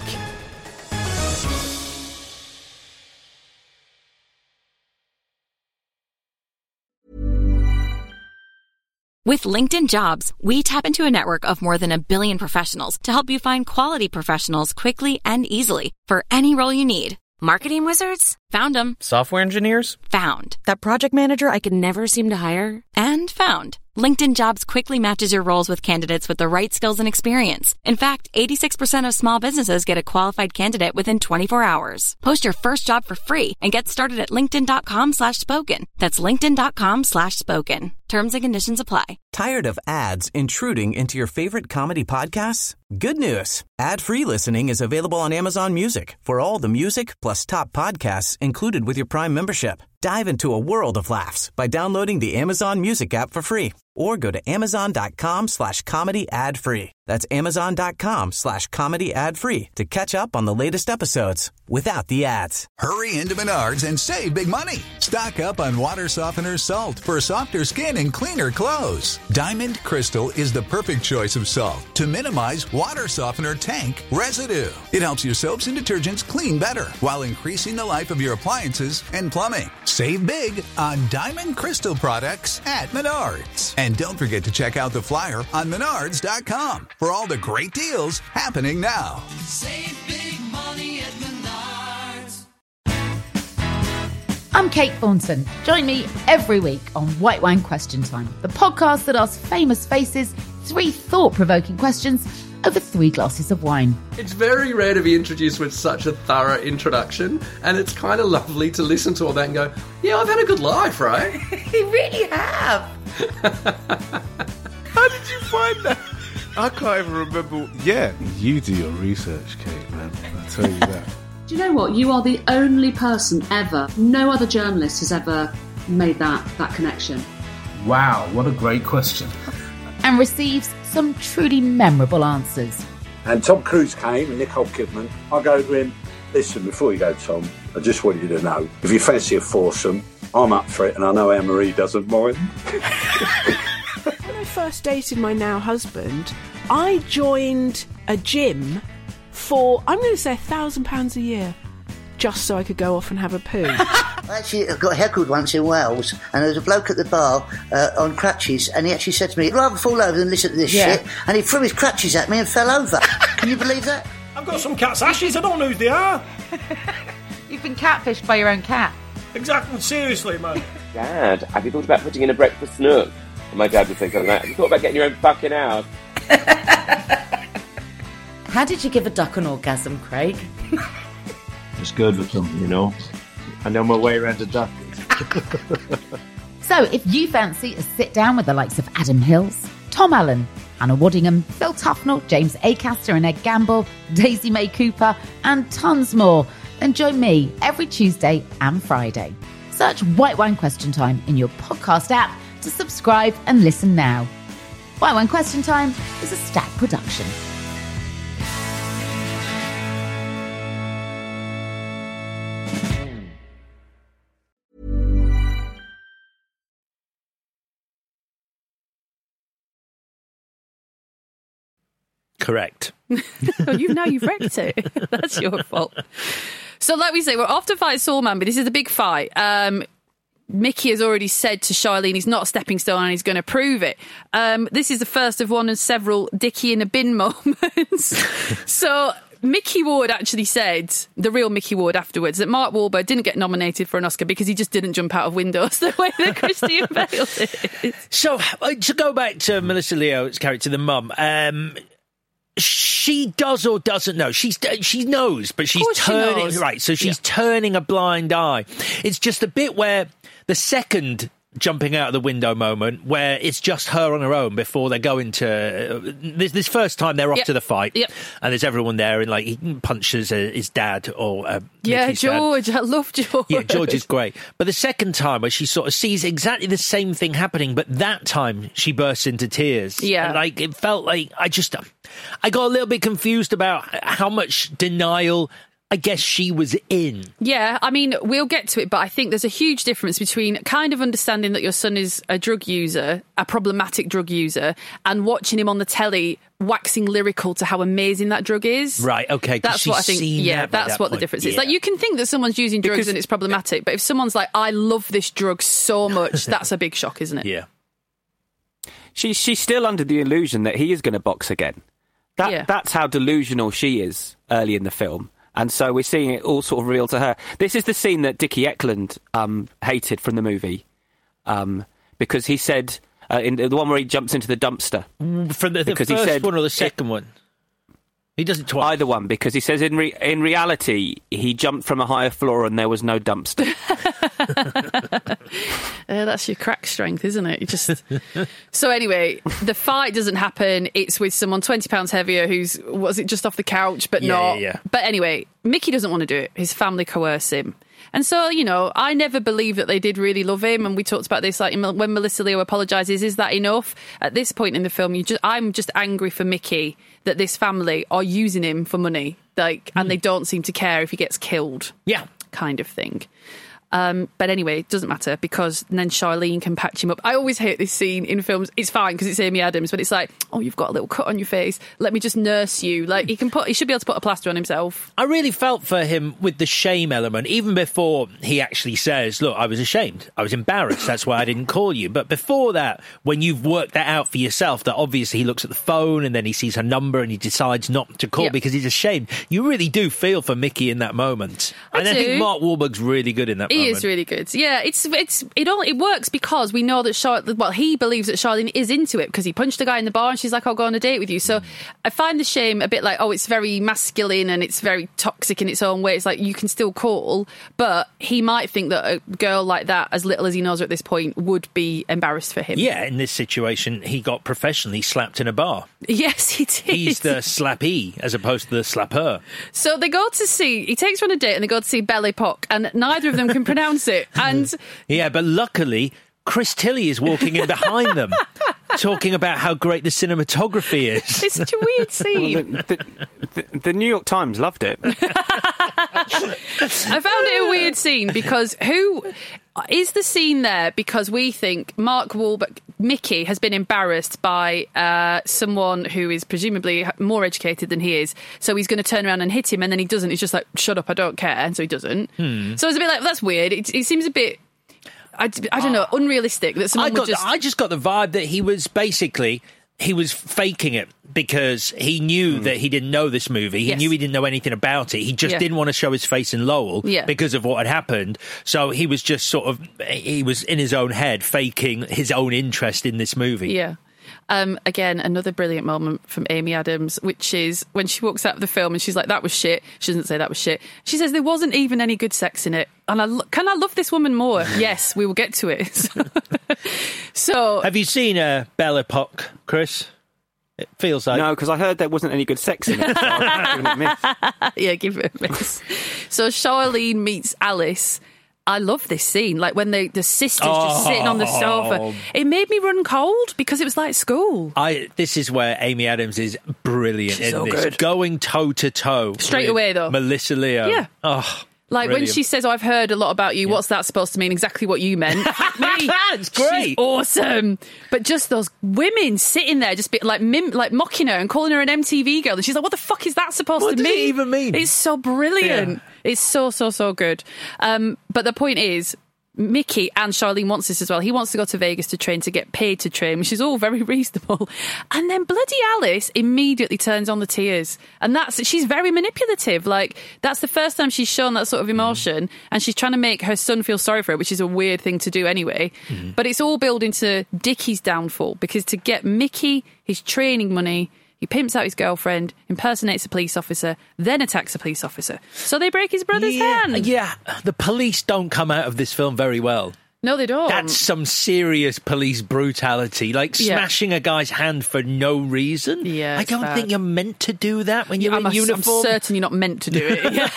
With LinkedIn Jobs, we tap into a network of more than a billion professionals to help you find quality professionals quickly and easily for any role you need. Marketing wizards? Found them. Software engineers? Found. That project manager I could never seem to hire? And found. LinkedIn Jobs quickly matches your roles with candidates with the right skills and experience. In fact, eighty-six percent of small businesses get a qualified candidate within twenty-four hours. Post your first job for free and get started at linkedin.com slash spoken. That's linkedin.com slash spoken. Terms and conditions apply. Tired of ads intruding into your favorite comedy podcasts? Good news. Ad-free listening is available on Amazon Music for all the music plus top podcasts included with your Prime membership. Dive into a world of laughs by downloading the Amazon Music app for free or go to amazon.com slash comedy ad free. That's amazon.com slash comedy ad free to catch up on the latest episodes without the ads. Hurry into Menards and save big money. Stock up on water softener salt for softer skin and cleaner clothes. Diamond Crystal is the perfect choice of salt to minimize water softener tank residue. It helps your soaps and detergents clean better while increasing the life of your appliances and plumbing. Save big on Diamond Crystal products at Menards. And don't forget to check out the flyer on menards dot com for all the great deals happening now. Save big money at Menards. I'm Kate Thornton. Join me every week on White Wine Question Time, the podcast that asks famous faces three thought-provoking questions over three glasses of wine. It's very rare to be introduced with such a thorough introduction, and it's kind of lovely to listen to all that and go, yeah, I've had a good life, right? You really have. How did you find that? I can't even remember. Yeah, you do your research, Kate, man. I'll tell you that. Do you know what? You are the only person ever, no other journalist has ever made that, that connection. Wow, what a great question. And receives some truly memorable answers. And Tom Cruise came and Nicole Kidman. I go to him, listen, before you go, Tom, I just want you to know, if you fancy a foursome, I'm up for it, and I know Anne-Marie doesn't mind. When I first dated my now husband, I joined a gym for, I'm going to say, a thousand pounds a year, just so I could go off and have a poo. I actually got heckled once in Wales, and there was a bloke at the bar uh, on crutches, and he actually said to me, I'd rather fall over than listen to this yeah. shit, and he threw his crutches at me and fell over. Can you believe that? I've got some cat's ashes, I don't know who they are. You've been catfished by your own cat. Exactly, seriously, man. Dad, have you thought about putting in a breakfast nook? And my dad would think something like that. Have you thought about getting your own fucking house? How did you give a duck an orgasm, Craig? It's good with them, you know. I know my way around a duck. So, if you fancy a sit down with the likes of Adam Hills, Tom Allen, Anna Waddingham, Phil Tufnell, James Acaster and Ed Gamble, Daisy May Cooper, and tons more, then join me every Tuesday and Friday. Search White Wine Question Time in your podcast app to subscribe and listen now. White Wine Question Time is a Stack production. Correct. Oh, you now you've wrecked it. That's your fault. So, like we say, we're off to fight Sawman, but this is a big fight. Um, Mickey has already said to Charlene he's not a stepping stone and he's going to prove it. Um, this is the first of one of several Dickie in a bin moments. So Mickey Ward actually said, the real Mickey Ward afterwards, that Mark Wahlberg didn't get nominated for an Oscar because he just didn't jump out of windows the way that Christian Bale did. So, uh, to go back to Melissa Leo's character, the mum, um, she does or doesn't know. She's she knows, but she's turning she right. So she's yeah. turning a blind eye. It's just a bit where the second jumping out of the window moment, where it's just her on her own before they go into uh, this, this first time they're off yep. to the fight, yep. and there's everyone there, and like he punches uh, his dad or uh, yeah, Mickey's George. dad. I love George. Yeah, George is great. But the second time, where she sort of sees exactly the same thing happening, but that time she bursts into tears. Yeah, and like it felt like I just, I got a little bit confused about how much denial I guess she was in. Yeah, I mean, we'll get to it, but I think there's a huge difference between kind of understanding that your son is a drug user, a problematic drug user, and watching him on the telly waxing lyrical to how amazing that drug is. Right, okay. That's what I think. Yeah, that that's that what point. the difference yeah. is. Like, you can think that someone's using drugs because, and it's problematic, but if someone's like, I love this drug so much, that's a big shock, isn't it? Yeah. She's she's still under the illusion that he is going to box again. That Yeah. that's how delusional she is early in the film. And so we're seeing it all sort of real to her. This is the scene that Dickie Eklund um, hated from the movie, um, because he said uh, in the one where he jumps into the dumpster. From the, the Because first he said, one or the second one? He does it twice. Either one, because he says in re- in reality he jumped from a higher floor and there was no dumpster. Uh, that's your crack strength, isn't it? You just so anyway, the fight doesn't happen. It's with someone twenty pounds heavier who's was it just off the couch, but Yeah, not. yeah, yeah. But anyway, Mickey doesn't want to do it. His family coerce him. And so, you know, I never believed that they did really love him. And we talked about this, like when Melissa Leo apologises, is that enough? At this point in the film, you just, I'm just angry for Mickey that this family are using him for money, like, and they don't seem to care if he gets killed. Yeah, kind of thing. Um, but anyway, it doesn't matter because then Charlene can patch him up. I always hate this scene in films. It's fine because it's Amy Adams, but it's like, oh, you've got a little cut on your face. Let me just nurse you. Like he can put, he should be able to put a plaster on himself. I really felt for him with the shame element, even before he actually says, look, I was ashamed. I was embarrassed. That's why I didn't call you. But before that, when you've worked that out for yourself, that obviously he looks at the phone and then he sees her number and he decides not to call Yeah. because he's ashamed. You really do feel for Mickey in that moment. I and I do. think Mark Wahlberg's really good in that He moment. is really good. Yeah, it's it's it all it works because we know that Charlotte. Well, he believes that Charlene is into it because he punched a guy in the bar and she's like, "I'll go on a date with you." So I find the shame a bit like, oh, it's very masculine and it's very toxic in its own way. It's like you can still call, but he might think that a girl like that, as little as he knows her at this point, would be embarrassed for him. Yeah, in this situation, he got professionally slapped in a bar. Yes, he did. He's the slappee as opposed to the slapper. So they go to see. He takes her on a date and they go to see Belle Epoque, and neither of them can pronounce it. And Yeah, but luckily, Chris Tilly is walking in behind them, talking about how great the cinematography is. It's such a weird scene. Well, the, the, the, the New York Times loved it. I found it a weird scene because who is the scene there? Because we think Mark Wahlberg, Mickey, has been embarrassed by uh, someone who is presumably more educated than he is, so he's going to turn around and hit him, and then he doesn't. He's just like, "Shut up, I don't care," and so he doesn't. Hmm. So it's a bit like that's weird. It, it seems a bit. I, I don't know, unrealistic that someone I got. would just. I just got the vibe that he was basically he was faking it because he knew that he didn't know this movie. He Yes. knew he didn't know anything about it. He just Yeah. didn't want to show his face in Lowell Yeah. because of what had happened. So he was just sort of he was in his own head faking his own interest in this movie. Yeah. Um, again, another brilliant moment from Amy Adams, which is when she walks out of the film and she's like, "That was shit." She doesn't say that was shit. She says there wasn't even any good sex in it. And I lo- can I love this woman more? Yes, we will get to it. So, so Have you seen uh, Belle Epoque, Chris? It feels like No, because I heard there wasn't any good sex in it. So I've given it a miss. yeah, give it a miss. So Charlene meets Alice. I love this scene. Like when they, the sisters just sitting on the sofa. Oh. It made me run cold because it was like school. I. This is where Amy Adams is brilliant She's in so this, good. going toe to toe Straight with away, though. Melissa Leo. Yeah. Oh, Like when brilliant. she says, "Oh, I've heard a lot about you. What's that supposed to mean?" Exactly what you meant. Me. It's great. She's awesome. But just those women sitting there, just be, like mim- like mocking her and calling her an M T V girl, and she's like, "What the fuck is that supposed What to does mean?" it even mean? It's so brilliant. Yeah. It's so so so good. Um, but the point is, Mickey and Charlene wants this as well. He wants to go to Vegas to train, to get paid to train, which is all very reasonable. And then bloody Alice immediately turns on the tears. And that's, she's very manipulative. Like, that's the first time she's shown that sort of emotion. And she's trying to make her son feel sorry for her, which is a weird thing to do anyway. Mm-hmm. But it's all built into Dickie's downfall, because to get Mickey his training money, he pimps out his girlfriend, impersonates a police officer, then attacks a police officer. So they break his brother's yeah, hand. Yeah, the police don't come out of this film very well. No, they don't. That's some serious police brutality, like Yeah. smashing a guy's hand for no reason. Yeah, I it's don't bad. think you're meant to do that when you're I'm, in a- uniform. I'm certain you're not meant to do it. Yeah.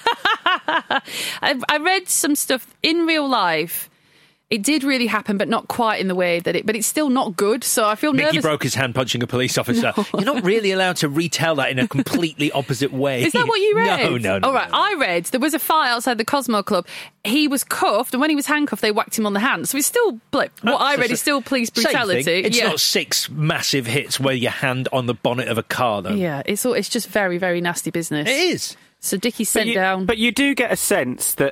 I, I read some stuff in real life. It did really happen, but not quite in the way that it. But it's still not good. So I feel Mickey nervous. broke his hand punching a police officer. No. You're not really allowed to retell that in a completely opposite way. Is that what you read? No, no, no. All right, I read there was a fight outside the Cosmo Club. He was cuffed, and when he was handcuffed, they whacked him on the hand. So it's still like what I read is still police Same brutality. thing. It's yeah. not six massive hits where your hand on the bonnet of a car, though. Yeah, it's all, it's just very very nasty business. It is. So Dickie's But sent you, down. but you do get a sense that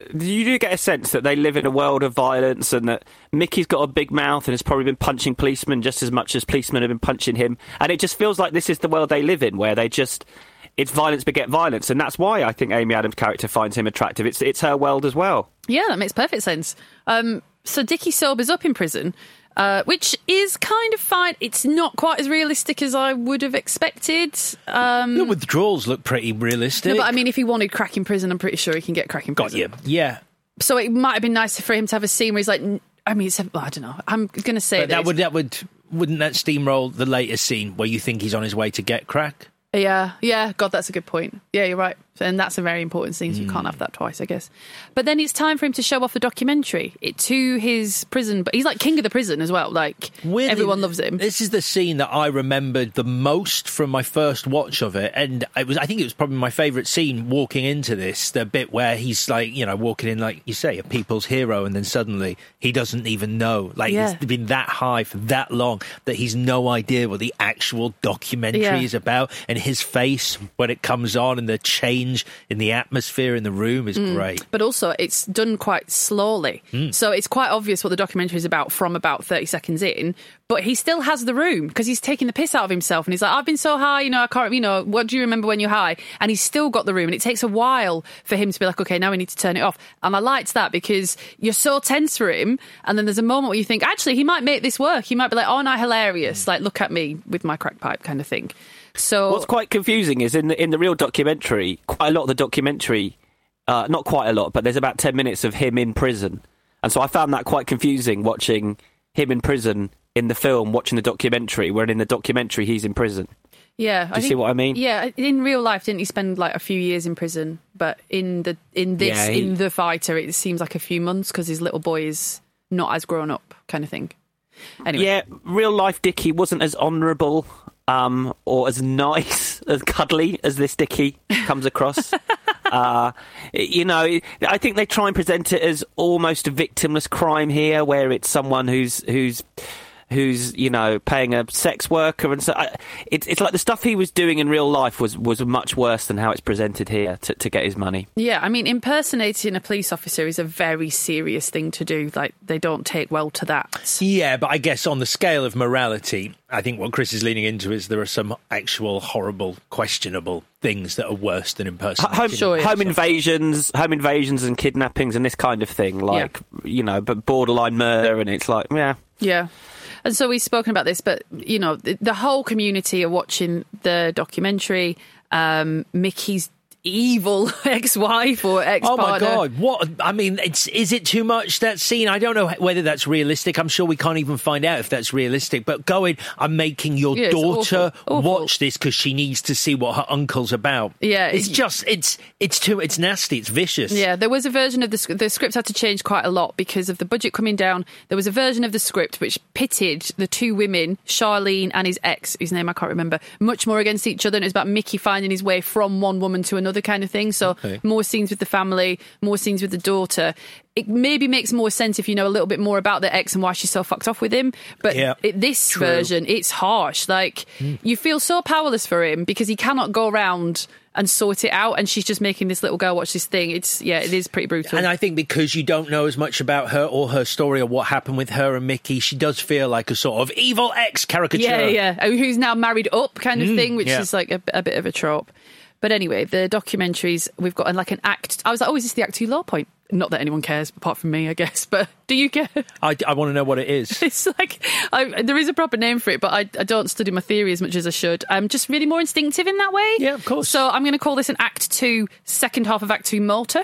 you do get a sense that they live in a world of violence and that Mickey's got a big mouth and has probably been punching policemen just as much as policemen have been punching him. And it just feels like this is the world they live in, where they just... It's violence beget violence. And that's why I think Amy Adams' character finds him attractive. It's it's her world as well. Yeah, that makes perfect sense. Um, so Dickie sobers up in prison, uh, which is kind of fine. It's not quite as realistic as I would have expected. Um, The withdrawals look pretty realistic. no, but I mean, if he wanted crack in prison, I'm pretty sure he can get crack in Got prison. you. Yeah. So it might have been nice for him to have a scene where he's like, I mean, it's, well, I don't know. I'm going to say But that that would, that would, wouldn't that steamroll the latest scene where you think he's on his way to get crack? Yeah, yeah, God, that's a good point. Yeah, you're right. And that's a very important scene, so you can't have that twice, I guess. But then it's time for him to show off the documentary it, to his prison. But he's like king of the prison as well. Like, Weirdly, everyone loves him. This is the scene that I remembered the most from my first watch of it. And it was, I think it was probably my favourite scene walking into this, the bit where he's like, you know, walking in, like you say, a people's hero, and then suddenly he doesn't even know. Like, Yeah. it's been that high for that long that he's no idea what the actual documentary Yeah. is about. And his face when it comes on and the change in the atmosphere in the room is Mm. great. But also, it's done quite slowly. Mm. So it's quite obvious what the documentary is about from about thirty seconds in. But he still has the room because he's taking the piss out of himself. And he's like, I've been so high, you know, I can't, you know, what do you remember when you're high? And he's still got the room. And it takes a while for him to be like, okay, now we need to turn it off. And I liked that because you're so tense for him. And then there's a moment where you think, actually, he might make this work. He might be like, oh, no, hilarious. Like, look at me with my crack pipe kind of thing. So What's quite confusing is in the, in the real documentary, quite a lot of the documentary, uh, not quite a lot, but there's about ten minutes of him in prison. And so I found that quite confusing, watching him in prison in the film, watching the documentary, where in the documentary he's in prison. Yeah, Do you see what I mean? Yeah, in real life, didn't he spend like a few years in prison? But in the in this Yeah, he- in The Fighter, it seems like a few months because his little boy is not as grown up, kind of thing. Anyway, Yeah, real life Dickie wasn't as honourable um, or as nice, as cuddly as this Dickie comes across. uh, you know, I think they try and present it as almost a victimless crime here, where it's someone who's who's who's you know paying a sex worker, and so I, it's it's like the stuff he was doing in real life was was much worse than how it's presented here to, to get his money. yeah. I mean, impersonating a police officer is a very serious thing to do. Like, they don't take well to that. Yeah, but I guess on the scale of morality, I think what Chris is leaning into is there are some actual horrible, questionable things that are worse than impersonating. Home, home invasions, home invasions, and kidnappings, and this kind of thing, like you know, but borderline murder, and it's like, yeah, Yeah. And so we've spoken about this, but, you know, the, the whole community are watching the documentary. Um, Mickey's evil ex-wife or ex-partner. Oh my God! What? I mean, it's is it too much, that scene? I don't know whether that's realistic. I'm sure we can't even find out if that's realistic. But going, I'm making your Yeah, it's daughter awful, awful. watch this because she needs to see what her uncle's about. Yeah, it's it- just it's it's too it's nasty. It's vicious. Yeah, there was a version of the sc- the script had to change quite a lot because of the budget coming down. There was a version of the script which pitted the two women, Charlene and his ex, whose name I can't remember, much more against each other. And it was about Mickey finding his way from one woman to another kind of thing. So Okay. more scenes with the family, more scenes with the daughter. It maybe makes more sense if you know a little bit more about the ex and why she's so fucked off with him. But Yeah, it, this true. version, it's harsh. Like, you feel so powerless for him because he cannot go around and sort it out, and she's just making this little girl watch this thing. It's yeah, it is pretty brutal. And I think because you don't know as much about her or her story or what happened with her and Mickey, she does feel like a sort of evil ex caricature. Yeah, yeah. Oh, who's now married up kind of Mm, thing, which yeah. is like a, a bit of a trope. But anyway, the documentaries, we've got like an act. I was like, oh, is this the Act Two low point? Not that anyone cares, apart from me, I guess. But do you care? I, I want to know what it is. It's like, I, there is a proper name for it, but I, I don't study my theory as much as I should. I'm just really more instinctive in that way. Yeah, of course. So I'm going to call this an Act Two, second half of Act Two Malta.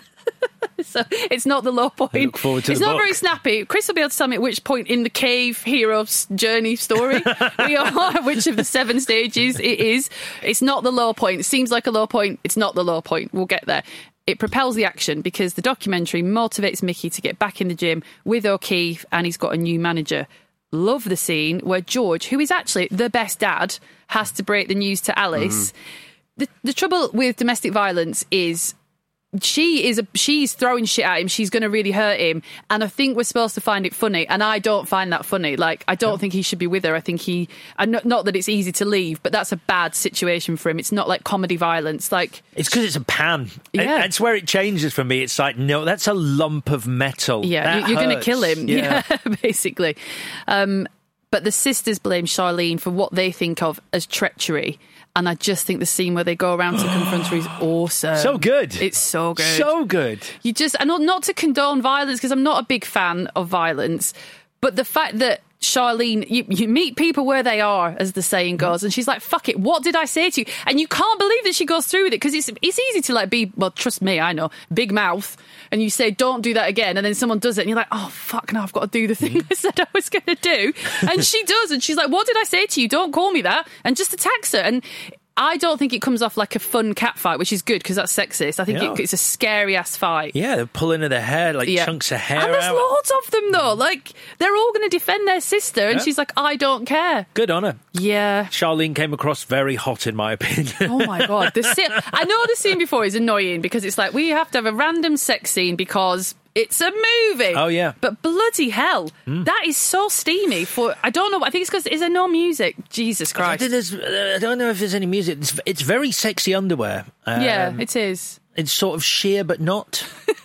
So it's not the low point. I look forward to it's the not book. very snappy. Chris will be able to tell me at which point in the cave hero's journey story we are, which of the seven stages it is. It's not the low point. It seems like a low point. It's not the low point. We'll get there. It propels the action because the documentary motivates Mickey to get back in the gym with O'Keefe, and he's got a new manager. Love the scene where George, who is actually the best dad, has to break the news to Alice. Mm. The, the trouble with domestic violence is she is a, she's throwing shit at him. She's going to really hurt him. And I think we're supposed to find it funny. And I don't find that funny. Like, I don't yeah. think he should be with her. I think he, and not, not that it's easy to leave, but that's a bad situation for him. It's not like comedy violence. Like, it's because it's a pan. Yeah. That's where it changes for me. It's like, no, that's a lump of metal. Yeah, that you're going to hurts. kill him. Yeah, yeah basically. Um, but the sisters blame Charlene for what they think of as treachery. And I just think the scene where they go around to confront her is awesome. So good. It's so good. So good. You just, and not, not to condone violence, because I'm not a big fan of violence, but the fact that Charlene, you, you meet people where they are, as the saying goes, and she's like, fuck it, what did I say to you? And you can't believe that she goes through with it, because it's it's easy to like be, well, trust me, I know, big mouth, and you say, don't do that again, and then someone does it, and you're like, oh, fuck, now I've got to do the thing I said I was going to do. And she does, and she's like, what did I say to you? Don't call me that, and just attacks her. And I don't think it comes off like a fun cat fight, which is good because that's sexist. I think yeah. it, it's a scary ass fight. Yeah, they're pulling at their hair, like yeah. chunks of hair and there's out. loads of them though. Like, they're all going to defend their sister, and yeah. she's like, I don't care. Good on her. Yeah. Charlene came across very hot, in my opinion. Oh my god, the scene, I know the scene before is annoying because it's like we have to have a random sex scene because it's a movie. Oh, yeah. But bloody hell, mm. that is so steamy. For I don't know, I think it's because, is there no music? Jesus Christ. I, uh, I don't know if there's any music. It's, it's very sexy underwear. Um, yeah, it is. It's sort of sheer, but not.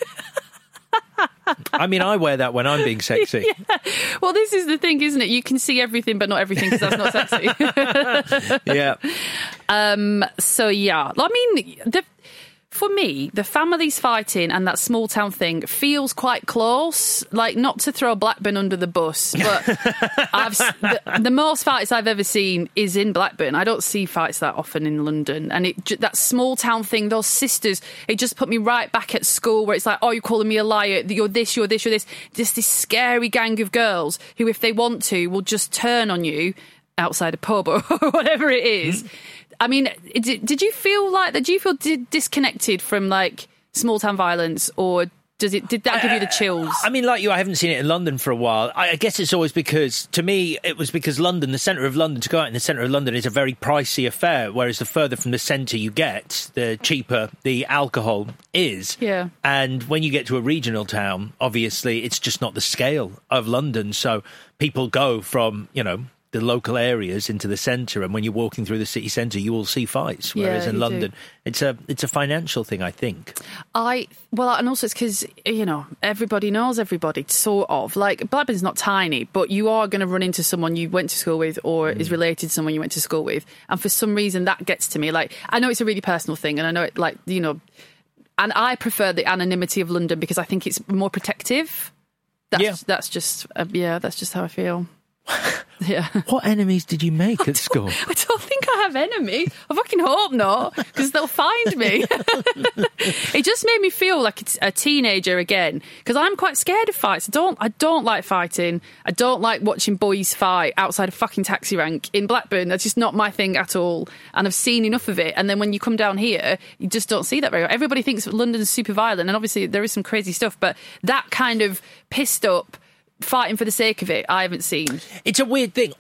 I mean, I wear that when I'm being sexy. Yeah. Well, this is the thing, isn't it? You can see everything, but not everything, because that's not sexy. yeah. Um. So, yeah. I mean, the... For me, the families fighting and that small town thing feels quite close. Like, not to throw Blackburn under the bus, but I've the, the most fights I've ever seen is in Blackburn. I don't see fights that often in London, and it that small town thing, those sisters, it just put me right back at school where it's like, oh, you're calling me a liar, you're this, you're this, you're this. Just this scary gang of girls who, if they want to, will just turn on you outside a pub or whatever it is. Mm. I mean, did, did you feel like that? Do you feel di- disconnected from like small town violence, or does it? Did that give you the chills? I mean, like you, I haven't seen it in London for a while. I, I guess it's always because, to me, it was because London, the centre of London, to go out in the centre of London is a very pricey affair. Whereas the further from the centre you get, the cheaper the alcohol is. Yeah. And when you get to a regional town, obviously, it's just not the scale of London. So people go from, you know, the local areas into the centre, and when you're walking through the city centre, you will see fights. Whereas yeah, in London, do. it's a it's a financial thing, I think. I well, and also it's because, you know, everybody knows everybody, sort of. Like, Blackburn's not tiny, but you are going to run into someone you went to school with, or mm. is related to someone you went to school with, and for some reason that gets to me. Like, I know it's a really personal thing, and I know it, like, you know, and I prefer the anonymity of London because I think it's more protective. That's, yeah, that's just uh, yeah, that's just how I feel. Yeah. What enemies did you make at school? I don't think I have enemies. I fucking hope not, because they'll find me. It just made me feel like it's a teenager again, because I'm quite scared of fights. I don't. I don't like fighting. I don't like watching boys fight outside a fucking taxi rank in Blackburn. That's just not my thing at all. And I've seen enough of it. And then when you come down here, you just don't see that very well. Everybody thinks London's super violent, and obviously there is some crazy stuff. But that kind of pissed up, fighting for the sake of it, I haven't seen. It's a weird thing.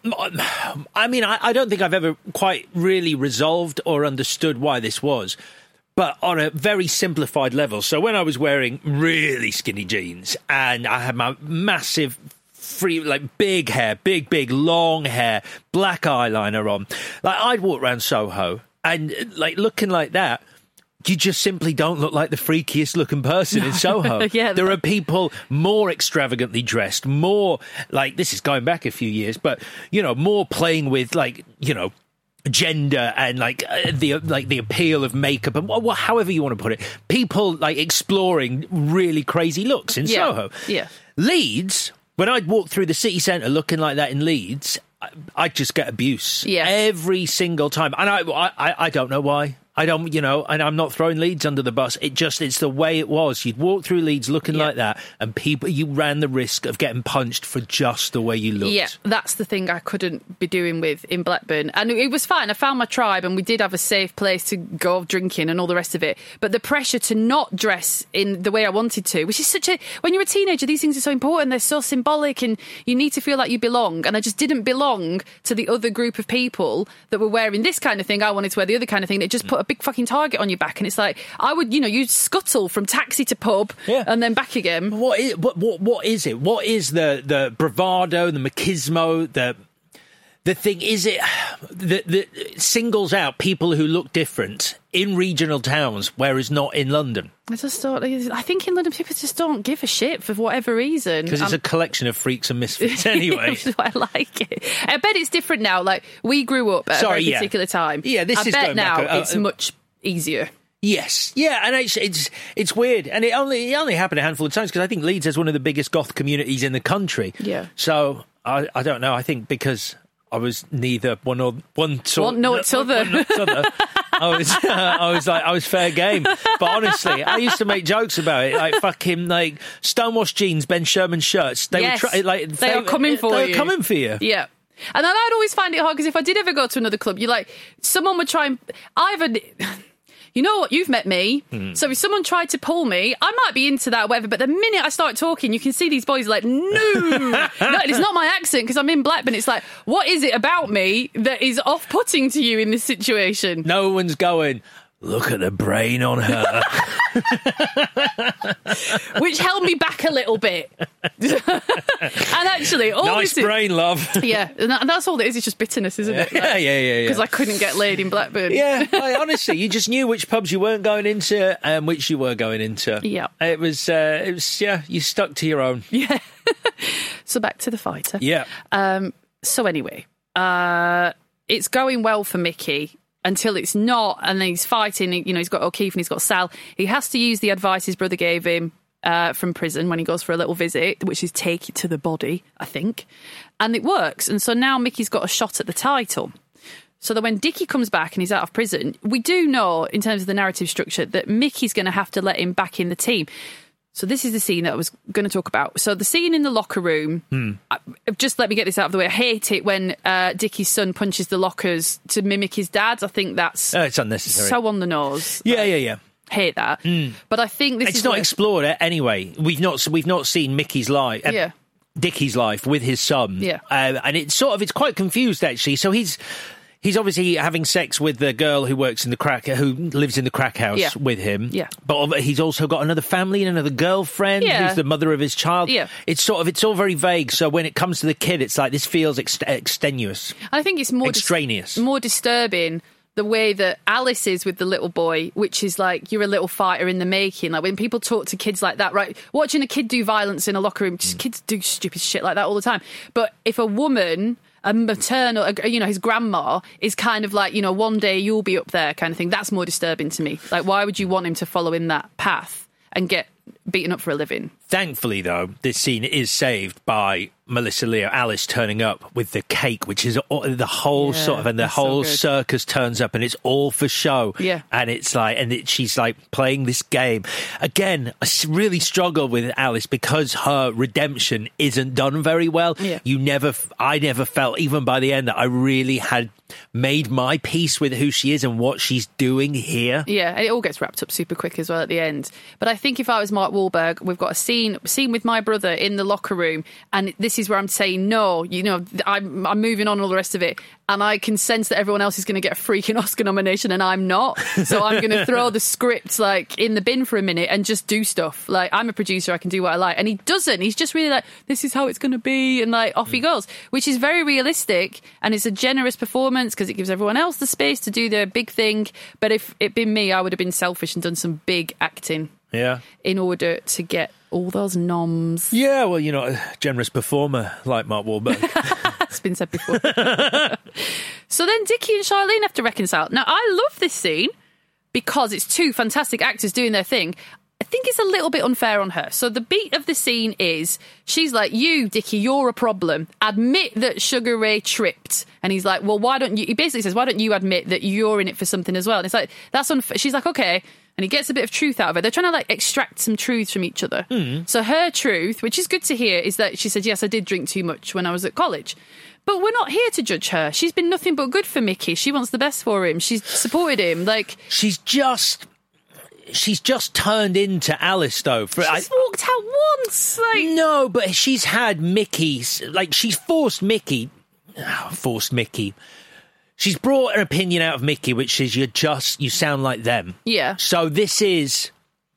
I mean, I, I don't think I've ever quite really resolved or understood why this was, but on a very simplified level. So when I was wearing really skinny jeans and I had my massive free, like, big hair, big, big, long hair, black eyeliner on, like, I'd walk around Soho and, like, looking like that, you just simply don't look like the freakiest looking person in Soho. Yeah, there are people more extravagantly dressed, more, like, this is going back a few years, but, you know, more playing with, like, you know, gender and, like, uh, the like the appeal of makeup and wh- wh- however you want to put it. People, like, exploring really crazy looks in yeah. Soho. Yeah. Leeds, when I'd walk through the city centre looking like that in Leeds, I- I'd just get abuse. Yeah. Every single time. And I, I, I don't know why. I don't, you know, and I'm not throwing Leeds under the bus. It just, it's the way it was. You'd walk through Leeds looking yeah. like that, and people, you ran the risk of getting punched for just the way you looked. Yeah, that's the thing I couldn't be doing with in Blackburn. And it was fine. I found my tribe, and we did have a safe place to go drinking and all the rest of it. But the pressure to not dress in the way I wanted to, which is such a, when you're a teenager, these things are so important. They're so symbolic, and you need to feel like you belong. And I just didn't belong to the other group of people that were wearing this kind of thing. I wanted to wear the other kind of thing. It just put a big fucking target on your back, and it's like I would, you know, you scuttle from taxi to pub yeah. and then back again. What is what what what is it? What is the the bravado, the machismo, the the thing? Is it that that singles out people who look different in regional towns, whereas not in London? I just don't. I think in London people just don't give a shit for whatever reason. Because it's um, a collection of freaks and misfits anyway. I like it. I bet it's different now. Like, we grew up at Sorry, a very yeah. particular time. Yeah, this I is bet going now back a- a- it's much easier. Yes, yeah, and it's it's, it's weird, and it only it only happened a handful of times because I think Leeds has one of the biggest goth communities in the country. Yeah. So I I don't know. I think because I was neither one or one sort One nor t'other. one nor t'other, I was uh, I was like I was fair game. But honestly, I used to make jokes about it, like fucking like stonewashed jeans, Ben Sherman shirts. They Yes, were try, like they are coming for they you. were coming for you. Yeah. And then I'd always find it hard because if I did ever go to another club, you like someone would try and either. You know what? You've met me. Mm. So if someone tried to pull me, I might be into that, whatever. But the minute I start talking, you can see these boys like, no, no, it's not my accent because I'm in Blackburn. It's like, what is it about me that is off-putting to you in this situation? No one's going, look at the brain on her. Which held me back a little bit. And actually, all Nice this brain, is, love. Yeah, and that- that's all it is. It's just bitterness, isn't it? Yeah, yeah, yeah, yeah. Because I couldn't get laid in Blackburn. Yeah, like, honestly, you just knew which pubs you weren't going into and which you were going into. Yeah. It was, uh, it was, yeah, you stuck to your own. Yeah. So back to the fighter. Yeah. Um, so anyway, uh, it's going well for Mickey until it's not, and then he's fighting. You know, he's got O'Keefe and he's got Sal. He has to use the advice his brother gave him uh, from prison when he goes for a little visit, which is take it to the body, I think. And it works. And so now Mickey's got a shot at the title. So that when Dickie comes back and he's out of prison, we do know, in terms of the narrative structure, that Mickey's going to have to let him back in the team. So this is the scene that I was going to talk about. So the scene in the locker room, Hmm. I, just let me get this out of the way. I hate it when uh, Dickie's son punches the lockers to mimic his dad's. I think that's Oh, it's unnecessary. so on the nose. Yeah, yeah, yeah. Hate that. But I think this It's is not where- explored uh, anyway. We've not we've not seen Mickey's life, uh, Yeah. Dickie's life with his son. Yeah. uh, and it's sort of it's quite confused actually. So he's he's obviously having sex with the girl who works in the crack who lives in the crack house Yeah. with him. Yeah. but he's also got another family and another girlfriend Yeah. who's the mother of his child. Yeah. It's sort of it's all very vague. So when it comes to the kid, it's like this feels ex- extenuous, I think it's more dis- extraneous. more disturbing the way that Alice is with the little boy, which is like you're a little fighter in the making. Like when people talk to kids like that, right? Watching a kid do violence in a locker room, just kids do stupid shit like that all the time. But if a woman, a maternal, a, you know, his grandma is kind of like, you know, one day you'll be up there kind of thing. That's more disturbing to me. Like, why would you want him to follow in that path and get beaten up for a living? Thankfully, though, this scene is saved by Melissa Leo, Alice turning up with the cake, which is all, the whole Yeah, sort of, and the that's so whole good. circus turns up, and it's all for show. Yeah. And it's like, and it, she's like playing this game. Again, I s- really struggle with Alice because her redemption isn't done very well. Yeah. You never, f- I never felt, even by the end, that I really had made my peace with who she is and what she's doing here. Yeah, and it all gets wrapped up super quick as well at the end. But I think if I was Mark Wahlberg, we've got a scene scene with my brother in the locker room, and this is where I'm saying no. You know, I'm I'm moving on and all the rest of it, and I can sense that everyone else is going to get a freaking Oscar nomination, and I'm not. So I'm going to throw the script like in the bin for a minute and just do stuff. Like, I'm a producer, I can do what I like, and he doesn't. He's just really like, this is how it's going to be, and like off he goes, which is very realistic, and it's a generous performance because it gives everyone else the space to do their big thing. But if it'd been me, I would have been selfish and done some big acting Yeah. in order to get all those noms. Yeah, well, you know, a generous performer like Mark Wahlberg. It's been said before. So then Dickie and Charlene have to reconcile. Now, I love this scene because it's two fantastic actors doing their thing. I think it's a little bit unfair on her. So the beat of the scene is, she's like, you, Dickie, you're a problem. Admit that Sugar Ray tripped. And he's like, well, why don't you, he basically says, why don't you admit that you're in it for something as well? And it's like, that's unfair. She's like, okay. And he gets a bit of truth out of her. They're trying to like extract some truths from each other. So her truth, which is good to hear, is that she said, yes, I did drink too much when I was at college. But we're not here to judge her. She's been nothing but good for Mickey. She wants the best for him. She's supported him. Like, she's just... She's just turned into Alice, though. For, she's I, walked out once. Like, no, but she's had Mickey's... Like, she's forced Mickey... Oh, forced Mickey. she's brought an opinion out of Mickey, which is you just you sound like them. Yeah. So this is,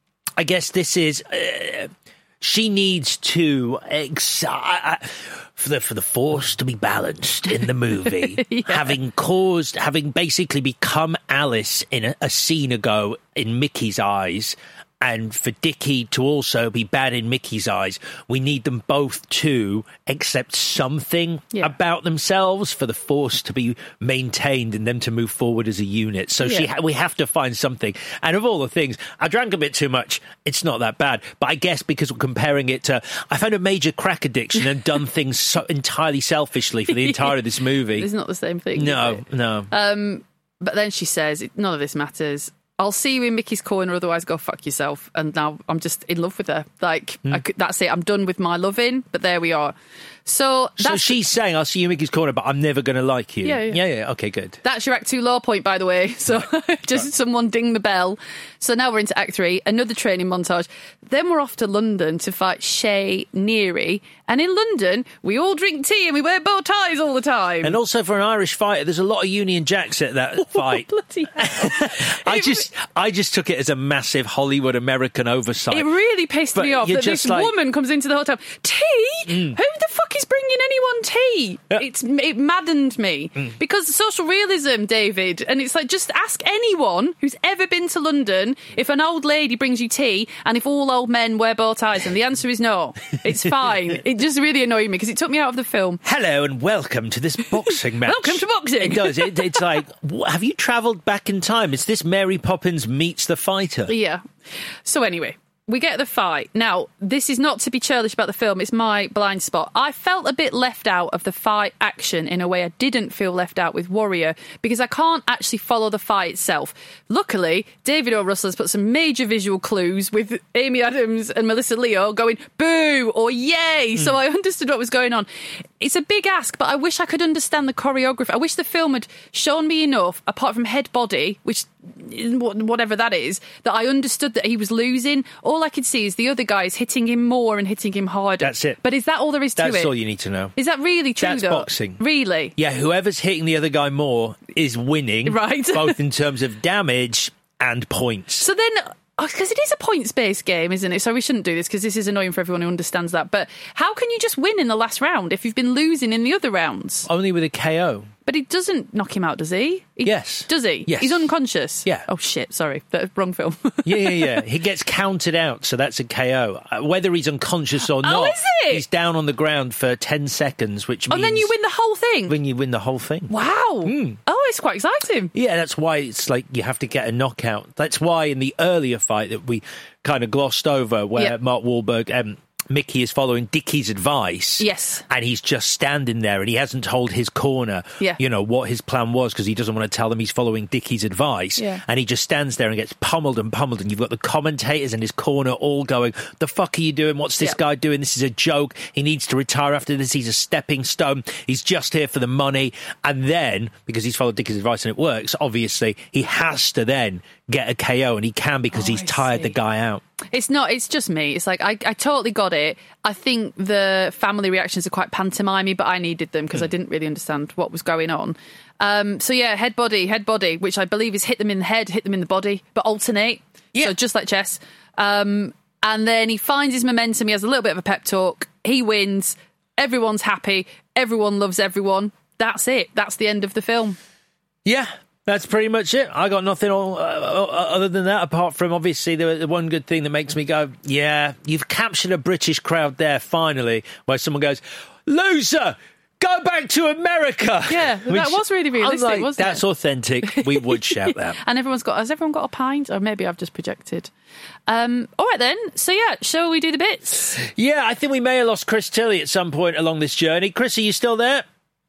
I guess, this is. Uh, she needs to ex- I, I, for the for the force to be balanced in the movie, yeah. having caused, having basically become Alice in a, a scene ago in Mickey's eyes. And for Dickie to also be bad in Mickey's eyes, we need them both to accept something yeah. about themselves for the force to be maintained and them to move forward as a unit. So yeah. she ha- we have to find something. And of all the things, I drank a bit too much. It's not that bad. But I guess because we're comparing it to... I found a major crack addiction and done things so entirely selfishly for the entire of this movie. It's not the same thing. No, no. Um, but then she says, none of this matters. I'll see you in Mickey's corner, otherwise go fuck yourself. And now I'm just in love with her. Like, mm. I could, that's it. I'm done with my loving, but there we are. So, that's so she's saying, I'll see you in Mickey's corner, but I'm never going to like you. Yeah, yeah. Yeah, yeah. Okay, good. That's your Act Two law point, by the way. So just right. someone ding the bell. So now we're into Act Three, another training montage. Then we're off to London to fight Shay Neary. And in London, we all drink tea and we wear bow ties all the time. And also for an Irish fighter, there's a lot of Union Jacks at that fight. Oh, bloody hell. I just I just took it as a massive Hollywood American oversight. It really pissed but me off that this like, woman comes into the hotel. Tea? Mm. Who the fuck is bringing anyone tea? Yeah. It's It maddened me. Mm. Because social realism, David, and it's like, just ask anyone who's ever been to London if an old lady brings you tea and if all old men wear bow ties, and the answer is no. It's fine. It just really annoyed me because it took me out of the film. Hello and welcome to this boxing match. Welcome to boxing. It does. It, it's like, have you travelled back in time? Is this Mary Poppins meets the fighter? Yeah. So anyway, we get the fight. Now, this is not to be churlish about the film. It's my blind spot. I felt a bit left out of the fight action in a way I didn't feel left out with Warrior because I can't actually follow the fight itself. Luckily, David O. Russell has put some major visual clues with Amy Adams and Melissa Leo going boo or yay. Mm. So I understood what was going on. It's a big ask, but I wish I could understand the choreography. I wish the film had shown me enough, apart from head body, which whatever that is, that I understood that he was losing. All I could see is the other guys hitting him more and hitting him harder. That's it. But is that all there is to That's it? That's all you need to know. Is that really true, That's though? boxing. Really? Yeah, whoever's hitting the other guy more is winning. Right. Both in terms of damage and points. So then... Because it is a points-based game, isn't it? So we shouldn't do this because this is annoying for everyone who understands that. But how can you just win in the last round if you've been losing in the other rounds? Only with a K O. But he doesn't knock him out, does he? he yes. Does he? Yes. He's unconscious? Yeah. Oh, shit, sorry. Wrong film. yeah, yeah, yeah. He gets counted out, so that's a K O. Uh, whether he's unconscious or not, oh, is it? he's down on the ground for ten seconds, which oh, means... and then you win the whole thing? When you win the whole thing. Wow. Mm. Oh, it's quite exciting. Yeah, that's why it's like you have to get a knockout. That's why in the earlier fight that we kind of glossed over, where yep. Mark Wahlberg... Um, Mickey is following Dickie's advice. Yes. And he's just standing there and he hasn't told his corner, yeah. you know, what his plan was because he doesn't want to tell them he's following Dickie's advice. Yeah. And he just stands there and gets pummeled and pummeled. And you've got the commentators in his corner all going, the fuck are you doing? What's this yeah. guy doing? This is a joke. He needs to retire after this. He's a stepping stone. He's just here for the money. And then, because he's followed Dickie's advice and it works, obviously, he has to then get a K O and he can because oh, he's I tired see. the guy out. It's not, it's just me. It's like, I, I totally got it. I think the family reactions are quite pantomimey, but I needed them because mm. I didn't really understand what was going on. Um, so yeah, head body, head body, which I believe is hit them in the head, hit them in the body, but alternate. Yeah. So just like chess. Um, and then he finds his momentum. He has a little bit of a pep talk. He wins. Everyone's happy. Everyone loves everyone. That's it. That's the end of the film. Yeah. That's pretty much it. I got nothing all, uh, other than that, apart from obviously the, the one good thing that makes me go, yeah, you've captured a British crowd there, finally, where someone goes, loser, go back to America. Yeah, Which, that was really realistic, like, wasn't that's it? That's authentic. We would shout that. And everyone's got, has everyone got a pint? Or maybe I've just projected. Um, all right then, so yeah, shall we do the bits? Yeah, I think we may have lost Chris Tilley at some point along this journey. Chris, are you still there?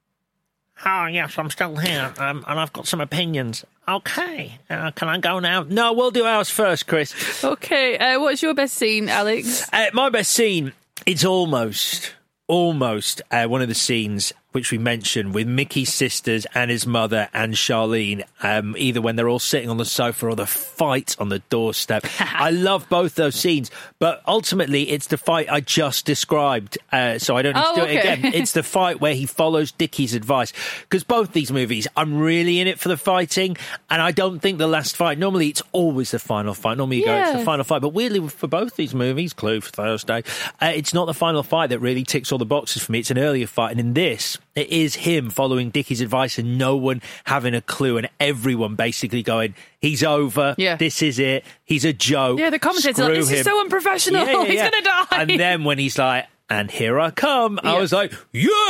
Oh, yes, I'm still here, um, and I've got some opinions. Okay, uh, can I go now? No, we'll do ours first, Chris. Okay, uh, what's your best scene, Alex? Uh, my best scene, it's almost, almost uh, one of the scenes which we mentioned, with Mickey's sisters and his mother and Charlene, um, either when they're all sitting on the sofa or the fight on the doorstep. I love both those scenes, but ultimately it's the fight I just described, uh, so I don't need Oh, to do it okay. again. It's the fight where he follows Dickie's advice, because both these movies, I'm really in it for the fighting, and I don't think the last fight, normally it's always the final fight, normally you go, it's Yeah. the final fight, but weirdly for both these movies, Clue for Thursday, uh, it's not the final fight that really ticks all the boxes for me, it's an earlier fight, and in this, it is him following Dickie's advice and no one having a clue and everyone basically going, he's over, Yeah. this is it, he's a joke. Yeah, the commentator's like, screw this is him. so unprofessional, Yeah, yeah, he's yeah. going to die. And then when he's like, and here I come, I Yeah. was like,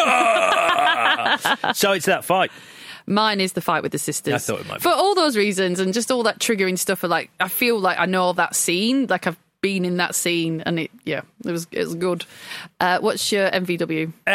yeah! So it's that fight. Mine is the fight with the sisters. I thought it might be. For all those reasons and just all that triggering stuff, of like, I feel like I know that scene, like I've been in that scene, and it, yeah, it was it was good. Uh, what's your M V W? Uh,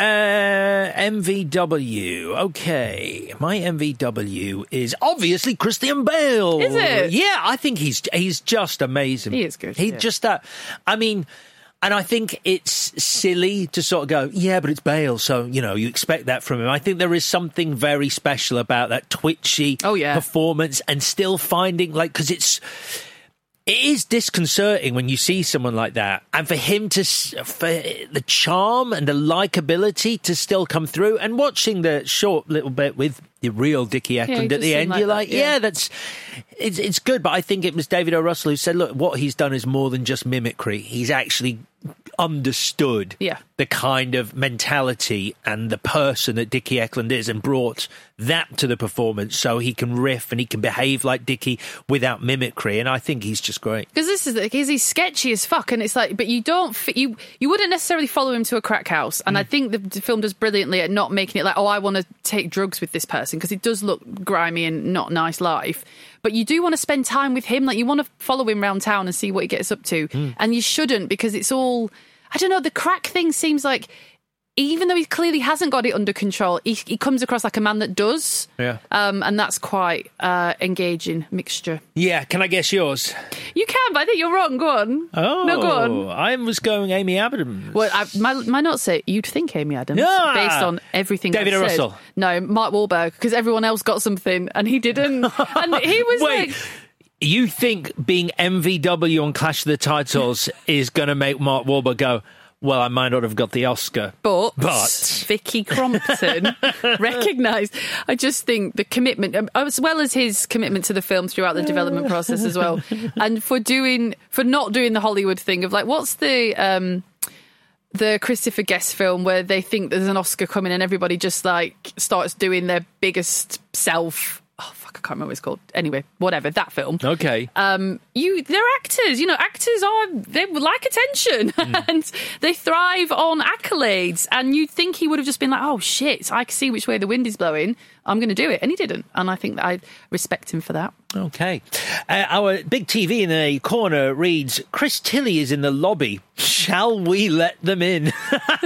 M V W. Okay, my M V W is obviously Christian Bale. Is it? Yeah, I think he's he's just amazing. He is good, He yeah. just that. I mean. And I think it's silly to sort of go, yeah, but it's Bale, so, you know, you expect that from him. I think there is something very special about that twitchy Oh, yeah. performance and still finding, like, because it's... It is disconcerting when you see someone like that, and for him to, s- for the charm and the likability to still come through, and watching the short little bit with the real Dickie he Eklund at does the seem end, like you're that, like, yeah. yeah, that's, it's it's good, but I think it was David O. Russell who said, look, what he's done is more than just mimicry. He's actually understood Yeah. the kind of mentality and the person that Dickie Eklund is and brought that to the performance so he can riff and he can behave like Dickie without mimicry, and I think he's just great. Because this is because he's sketchy as fuck, and it's like, but you don't, fi- you you wouldn't necessarily follow him to a crack house, and I think the, the film does brilliantly at not making it like, oh, I want to take drugs with this person, because it does look grimy and not nice life. But you do want to spend time with him, like you want to follow him around town and see what he gets up to, and you shouldn't, because it's all, I don't know, the crack thing seems like, even though he clearly hasn't got it under control, he, he comes across like a man that does. Yeah. Um, and that's quite uh, engaging mixture. Yeah, can I guess yours? You can, but I think you're wrong. Go on. Oh, No, go on. I was going Amy Adams. Well, I, my my notes say you'd think Amy Adams, Yeah. based on everything. David I've O. said. Russell. No, Mark Wahlberg, because everyone else got something and he didn't. And he was Wait, like, you think being M V W on Clash of the Titles is going to make Mark Wahlberg go, well, I might not have got the Oscar. But, But. Vicky Crompton recognised. I just think the commitment, um, as well as his commitment to the film throughout the development process as well, and for doing, for not doing the Hollywood thing of like, what's the um, the Christopher Guest film where they think there's an Oscar coming and everybody just like starts doing their biggest self. Oh fuck, I can't remember what it's called. Anyway, whatever, that film. Okay. Um, you, they're actors. You know, actors are, they like attention and they thrive on accolades. And you'd think he would have just been like, oh shit, I can see which way the wind is blowing, I'm going to do it. And he didn't. And I think that I respect him for that. Okay. Uh, our big T V in the corner reads, Chris Tilly is in the lobby. Shall we let them in?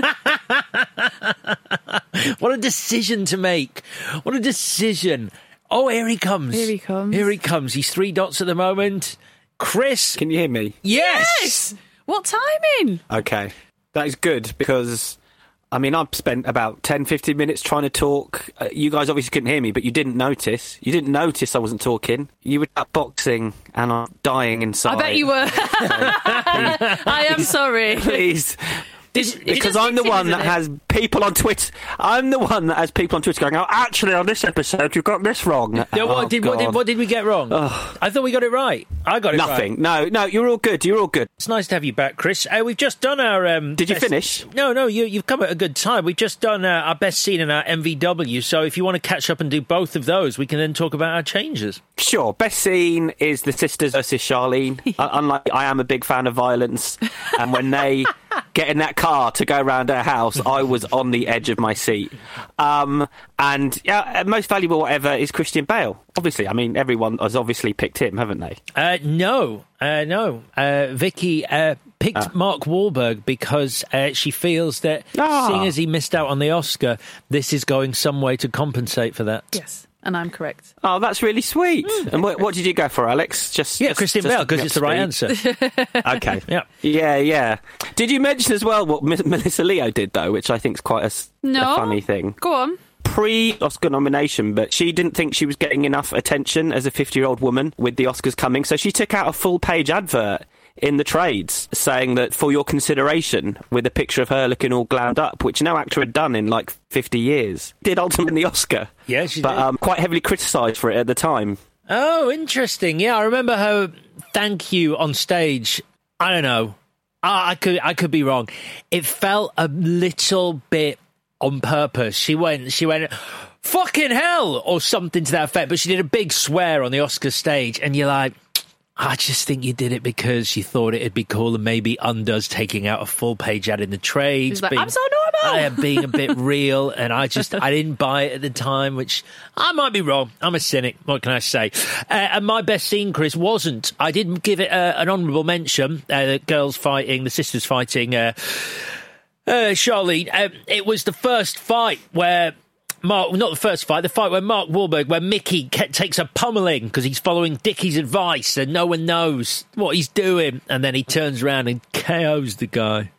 What a decision to make. What a decision. Oh, here he comes. Here he comes. Here he comes. He's three dots at the moment. Chris. Can you hear me? Yes. Yes! What timing? Okay. That is good because, I mean, I've spent about ten, fifteen minutes trying to talk. Uh, you guys obviously couldn't hear me, but you didn't notice. You didn't notice I wasn't talking. You were boxing and I'm dying inside. I bet you were. I am sorry. Please. Did, Because I'm the one that has people on Twitter. I'm the one that has people on Twitter going, oh, actually, on this episode, you got this wrong. Yeah, Oh, what, did, what, did, God. what did we get wrong? Ugh. I thought we got it right. I got it Nothing. right. No, no, you're all good. You're all good. It's nice to have you back, Chris. Uh, we've just done our... Um, Did you best- finish? No, no, you, you've come at a good time. We've just done uh, our best scene and our M V W, so if you want to catch up and do both of those, we can then talk about our changes. Sure. Best scene is the sisters versus Charlene. uh, unlike I am a big fan of violence. And when they get in that car to go around her house, I was on the edge of my seat. Um, and yeah, most valuable whatever is Christian Bale. Obviously, I mean, everyone has obviously picked him, haven't they? Uh, no, uh, no. Uh, Vicky uh, picked Ah. Mark Wahlberg because uh, she feels that Ah. seeing as he missed out on the Oscar, this is going some way to compensate for that. Yes. and I'm correct. Oh, that's really sweet. Mm. And what, what did you go for, Alex? Just yeah, just, Christian just Bale, because it's the right answer. Okay. Yeah. Yeah, yeah. Did you mention as well what M- Melissa Leo did, though, which I think is quite a, no. a funny thing? Go on. Pre-Oscar nomination, but she didn't think she was getting enough attention as a fifty-year-old woman with the Oscars coming, so she took out a full-page advert in the trades saying that for your consideration, with a picture of her looking all glammed up, which no actor had done in like fifty years. Did ultimately the Oscar. Yeah, she but, did. Um, quite heavily criticised for it at the time. Oh, interesting. Yeah, I remember her thank you on stage. I don't know. I, I could I could be wrong. It felt a little bit on purpose. She went, she went, fucking hell, or something to that effect, but she did a big swear on the Oscar stage, and you're like, I just think you did it because you thought it'd be cool, and maybe undoes taking out a full page ad in the trades. Like, being, I'm so normal! I, being a bit real, and I just, I didn't buy it at the time, which I might be wrong. I'm a cynic. What can I say? Uh, and my best scene, Chris, wasn't. I didn't give it uh, an honourable mention. Uh, the girls fighting, the sisters fighting, uh, uh, Charlene. Uh, it was the first fight where Mark, not the first fight, the fight where Mark Wahlberg, where Mickey ke- takes a pummeling because he's following Dickie's advice and no one knows what he's doing. And then he turns around and K Os the guy.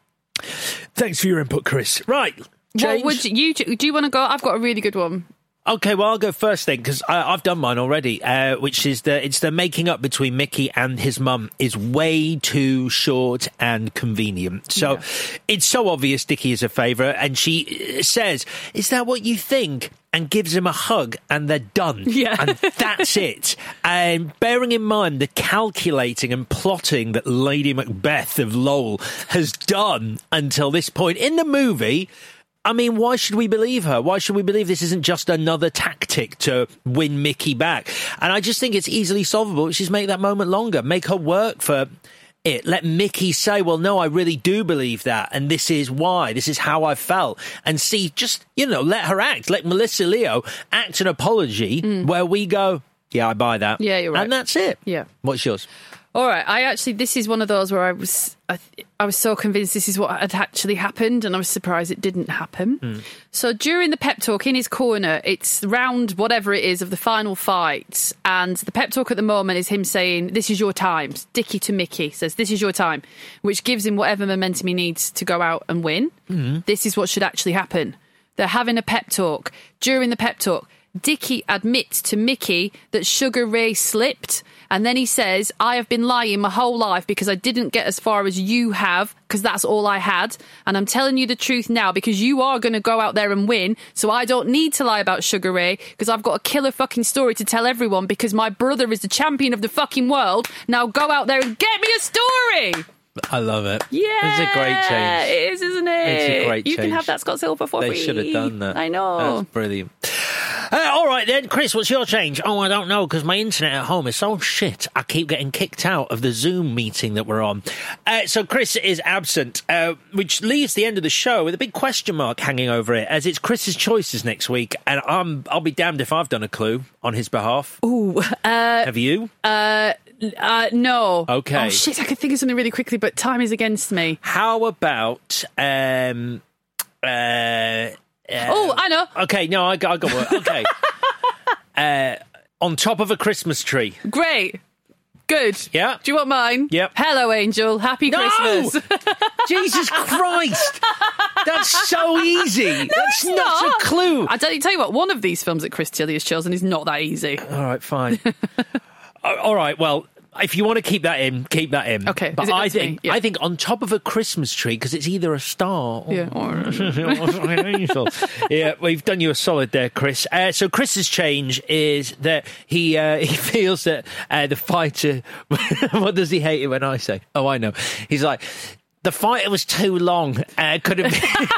Thanks for your input, Chris. Right. James? What would you, do you want to go? I've got a really good one. Okay, well, I'll go first then, because I've done mine already, uh, which is the it's the making up between Mickey and his mum is way too short and convenient. So yeah. It's so obvious Dickie is a favourite, and she says, is that what you think? And gives him a hug, and they're done. Yeah. And that's it. And bearing in mind the calculating and plotting that Lady Macbeth of Lowell has done until this point in the movie, I mean, why should we believe her? Why should we believe this isn't just another tactic to win Mickey back? And I just think it's easily solvable, which is make that moment longer. Make her work for it. Let Mickey say, well, no, I really do believe that. And this is why. This is how I felt. And see, just, you know, let her act. Let Melissa Leo act an apology mm. where we go, yeah, I buy that. Yeah, you're right. And that's it. Yeah. What's yours? All right, I actually, this is one of those where I was, I, I was so convinced this is what had actually happened, and I was surprised it didn't happen. Mm. So during the pep talk in his corner, it's round whatever it is of the final fight, and the pep talk at the moment is him saying, "This is your time." Dickie to Mickey says, "This is your time," which gives him whatever momentum he needs to go out and win. Mm. This is what should actually happen. They're having a pep talk. During the pep talk, Dickie admits to Mickey that Sugar Ray slipped. And then he says, I have been lying my whole life because I didn't get as far as you have, because that's all I had. And I'm telling you the truth now because you are going to go out there and win. So I don't need to lie about Sugar Ray because I've got a killer fucking story to tell everyone because my brother is the champion of the fucking world. Now go out there and get me a story. I love it. Yeah. It's a great change. It is, isn't it? It's a great you change. You can have that Scott Silver for they free. They should have done that. I know. That's brilliant. Uh, all right then, Chris, what's your change? Oh, I don't know, because my internet at home is so shit. I keep getting kicked out of the Zoom meeting that we're on. Uh, so Chris is absent, uh, which leaves the end of the show with a big question mark hanging over it, as it's Chris's choices next week, and I'm, I'll be damned if I've done a clue on his behalf. Ooh. Uh, Have you? Uh, uh, no. Okay. Oh, shit, I could think of something really quickly, but time is against me. How about... Um, uh, Uh, oh, I know. Okay, no, I got, I got one. Okay. uh, on top of a Christmas tree. Great. Good. Yeah. Do you want mine? Yep. Hello, Angel. Happy no! Christmas. Jesus Christ. That's so easy. No, That's it's not, not a clue. I tell you, tell you what, one of these films that Chris Tilly has chosen is not that easy. All right, fine. All right, well... If you want to keep that in, keep that in. Okay, but I think yeah. I think on top of a Christmas tree, because it's either a star or, yeah. or an angel. Yeah, we've done you a solid there, Chris. Uh, so Chris's change is that he uh, he feels that uh, the fighter. What does he hate it when I say? Oh, I know. He's like, the fighter was too long. Uh, could have been.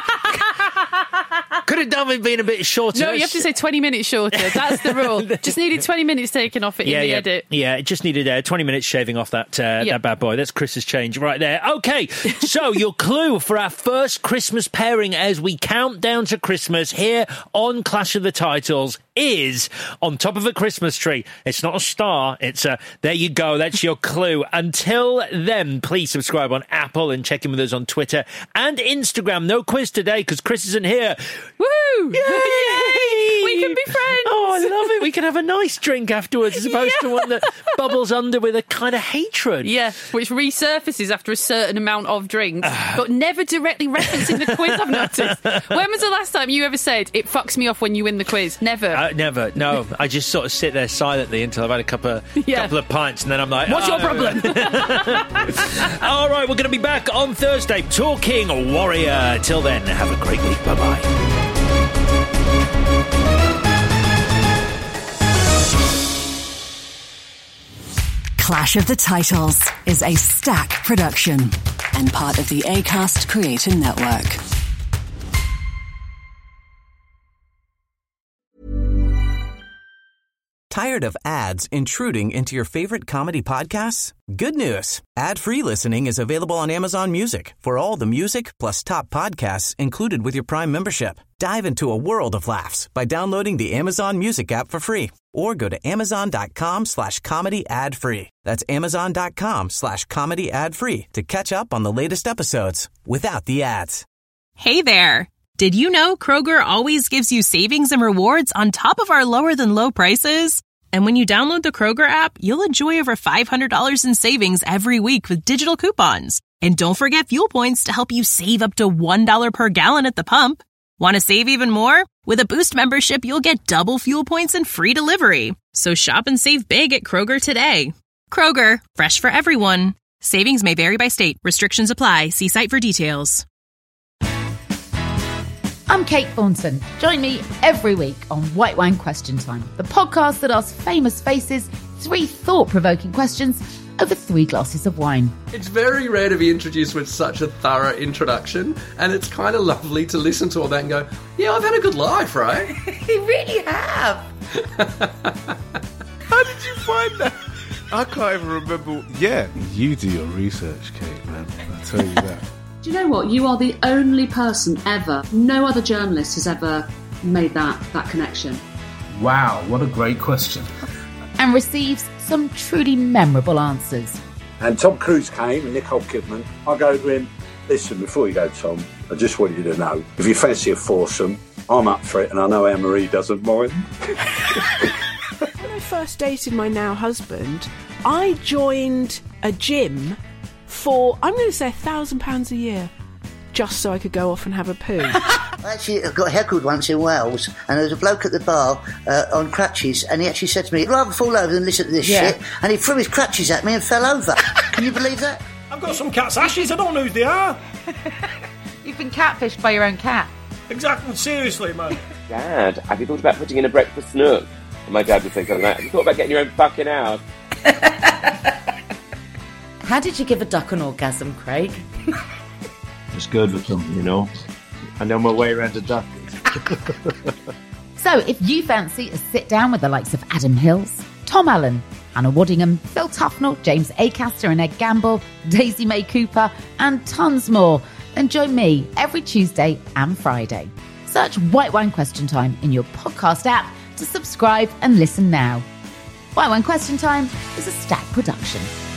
Could have done with being a bit shorter. No, you have to say twenty minutes shorter. That's the rule. Just needed twenty minutes taken off it yeah, in the yeah. edit. Yeah, it just needed uh, twenty minutes shaving off that uh, yeah. that bad boy. That's Chris's change right there. Okay, so your clue for our first Christmas pairing as we count down to Christmas here on Clash of the Titles is on top of a Christmas tree. It's not a star. It's a, there you go. That's your clue. Until then, please subscribe on Apple and check in with us on Twitter and Instagram. No quiz today because Chris isn't here. Woo! Yay! We can be friends. Oh, I love it. We we can have a nice drink afterwards as opposed yeah. to one that bubbles under with a kind of hatred. Yeah, which resurfaces after a certain amount of drinks, but never directly referencing the quiz, I've noticed. When was the last time you ever said, it fucks me off when you win the quiz? Never. Uh, never, no. I just sort of sit there silently until I've had a couple of, yeah. couple of pints, and then I'm like, what's oh. your problem? All right, we're going to be back on Thursday talking Warrior. Till then, have a great week. Bye-bye. Clash of the Titles is a Stack production and part of the Acast Creator Network. Tired of ads intruding into your favorite comedy podcasts? Good news. Ad-free listening is available on Amazon Music for all the music plus top podcasts included with your Prime membership. Dive into a world of laughs by downloading the Amazon Music app for free or go to amazon.com slash comedy ad free. That's amazon.com slash comedy ad free to catch up on the latest episodes without the ads. Hey there. Did you know Kroger always gives you savings and rewards on top of our lower than low prices? And when you download the Kroger app, you'll enjoy over five hundred dollars in savings every week with digital coupons. And don't forget fuel points to help you save up to one dollar per gallon at the pump. Want to save even more? With a Boost membership, you'll get double fuel points and free delivery. So shop and save big at Kroger today. Kroger, fresh for everyone. Savings may vary by state. Restrictions apply. See site for details. I'm Kate Thornton. Join me every week on White Wine Question Time, the podcast that asks famous faces three thought-provoking questions over three glasses of wine. It's very rare to be introduced with such a thorough introduction, and it's kind of lovely to listen to all that and go, yeah, I've had a good life, right? You really have. How did you find that? I can't even remember. Yeah, you do your research, Kate, man. I tell you that. Do you know what? You are the only person ever, no other journalist has ever made that, that connection. Wow, what a great question. And receives some truly memorable answers. And Tom Cruise came and Nicole Kidman. I go to him, listen, before you go, Tom, I just want you to know, if you fancy a foursome, I'm up for it, and I know Anne-Marie doesn't mind. When I first dated my now husband, I joined a gym for, I'm going to say, a thousand pounds a year, just so I could go off and have a poo. I actually got heckled once in Wales, and there was a bloke at the bar uh, on crutches, and he actually said to me, I'd rather fall over than listen to this Yeah. shit, and he threw his crutches at me and fell over. Can you believe that? I've got some cat's ashes, I don't know who they are. You've been catfished by your own cat. Exactly, seriously, man. Dad, have you thought about putting in a breakfast nook? And my dad would think of that. Have you thought about getting your own fucking house? How did you give a duck an orgasm, Craig? It's good with them, you know. I know my way around a duck. So if you fancy a sit down with the likes of Adam Hills, Tom Allen, Anna Waddingham, Phil Tufnell, James Acaster and Ed Gamble, Daisy May Cooper, and tons more, then join me every Tuesday and Friday. Search White Wine Question Time in your podcast app to subscribe and listen now. White Wine Question Time is a Stack production.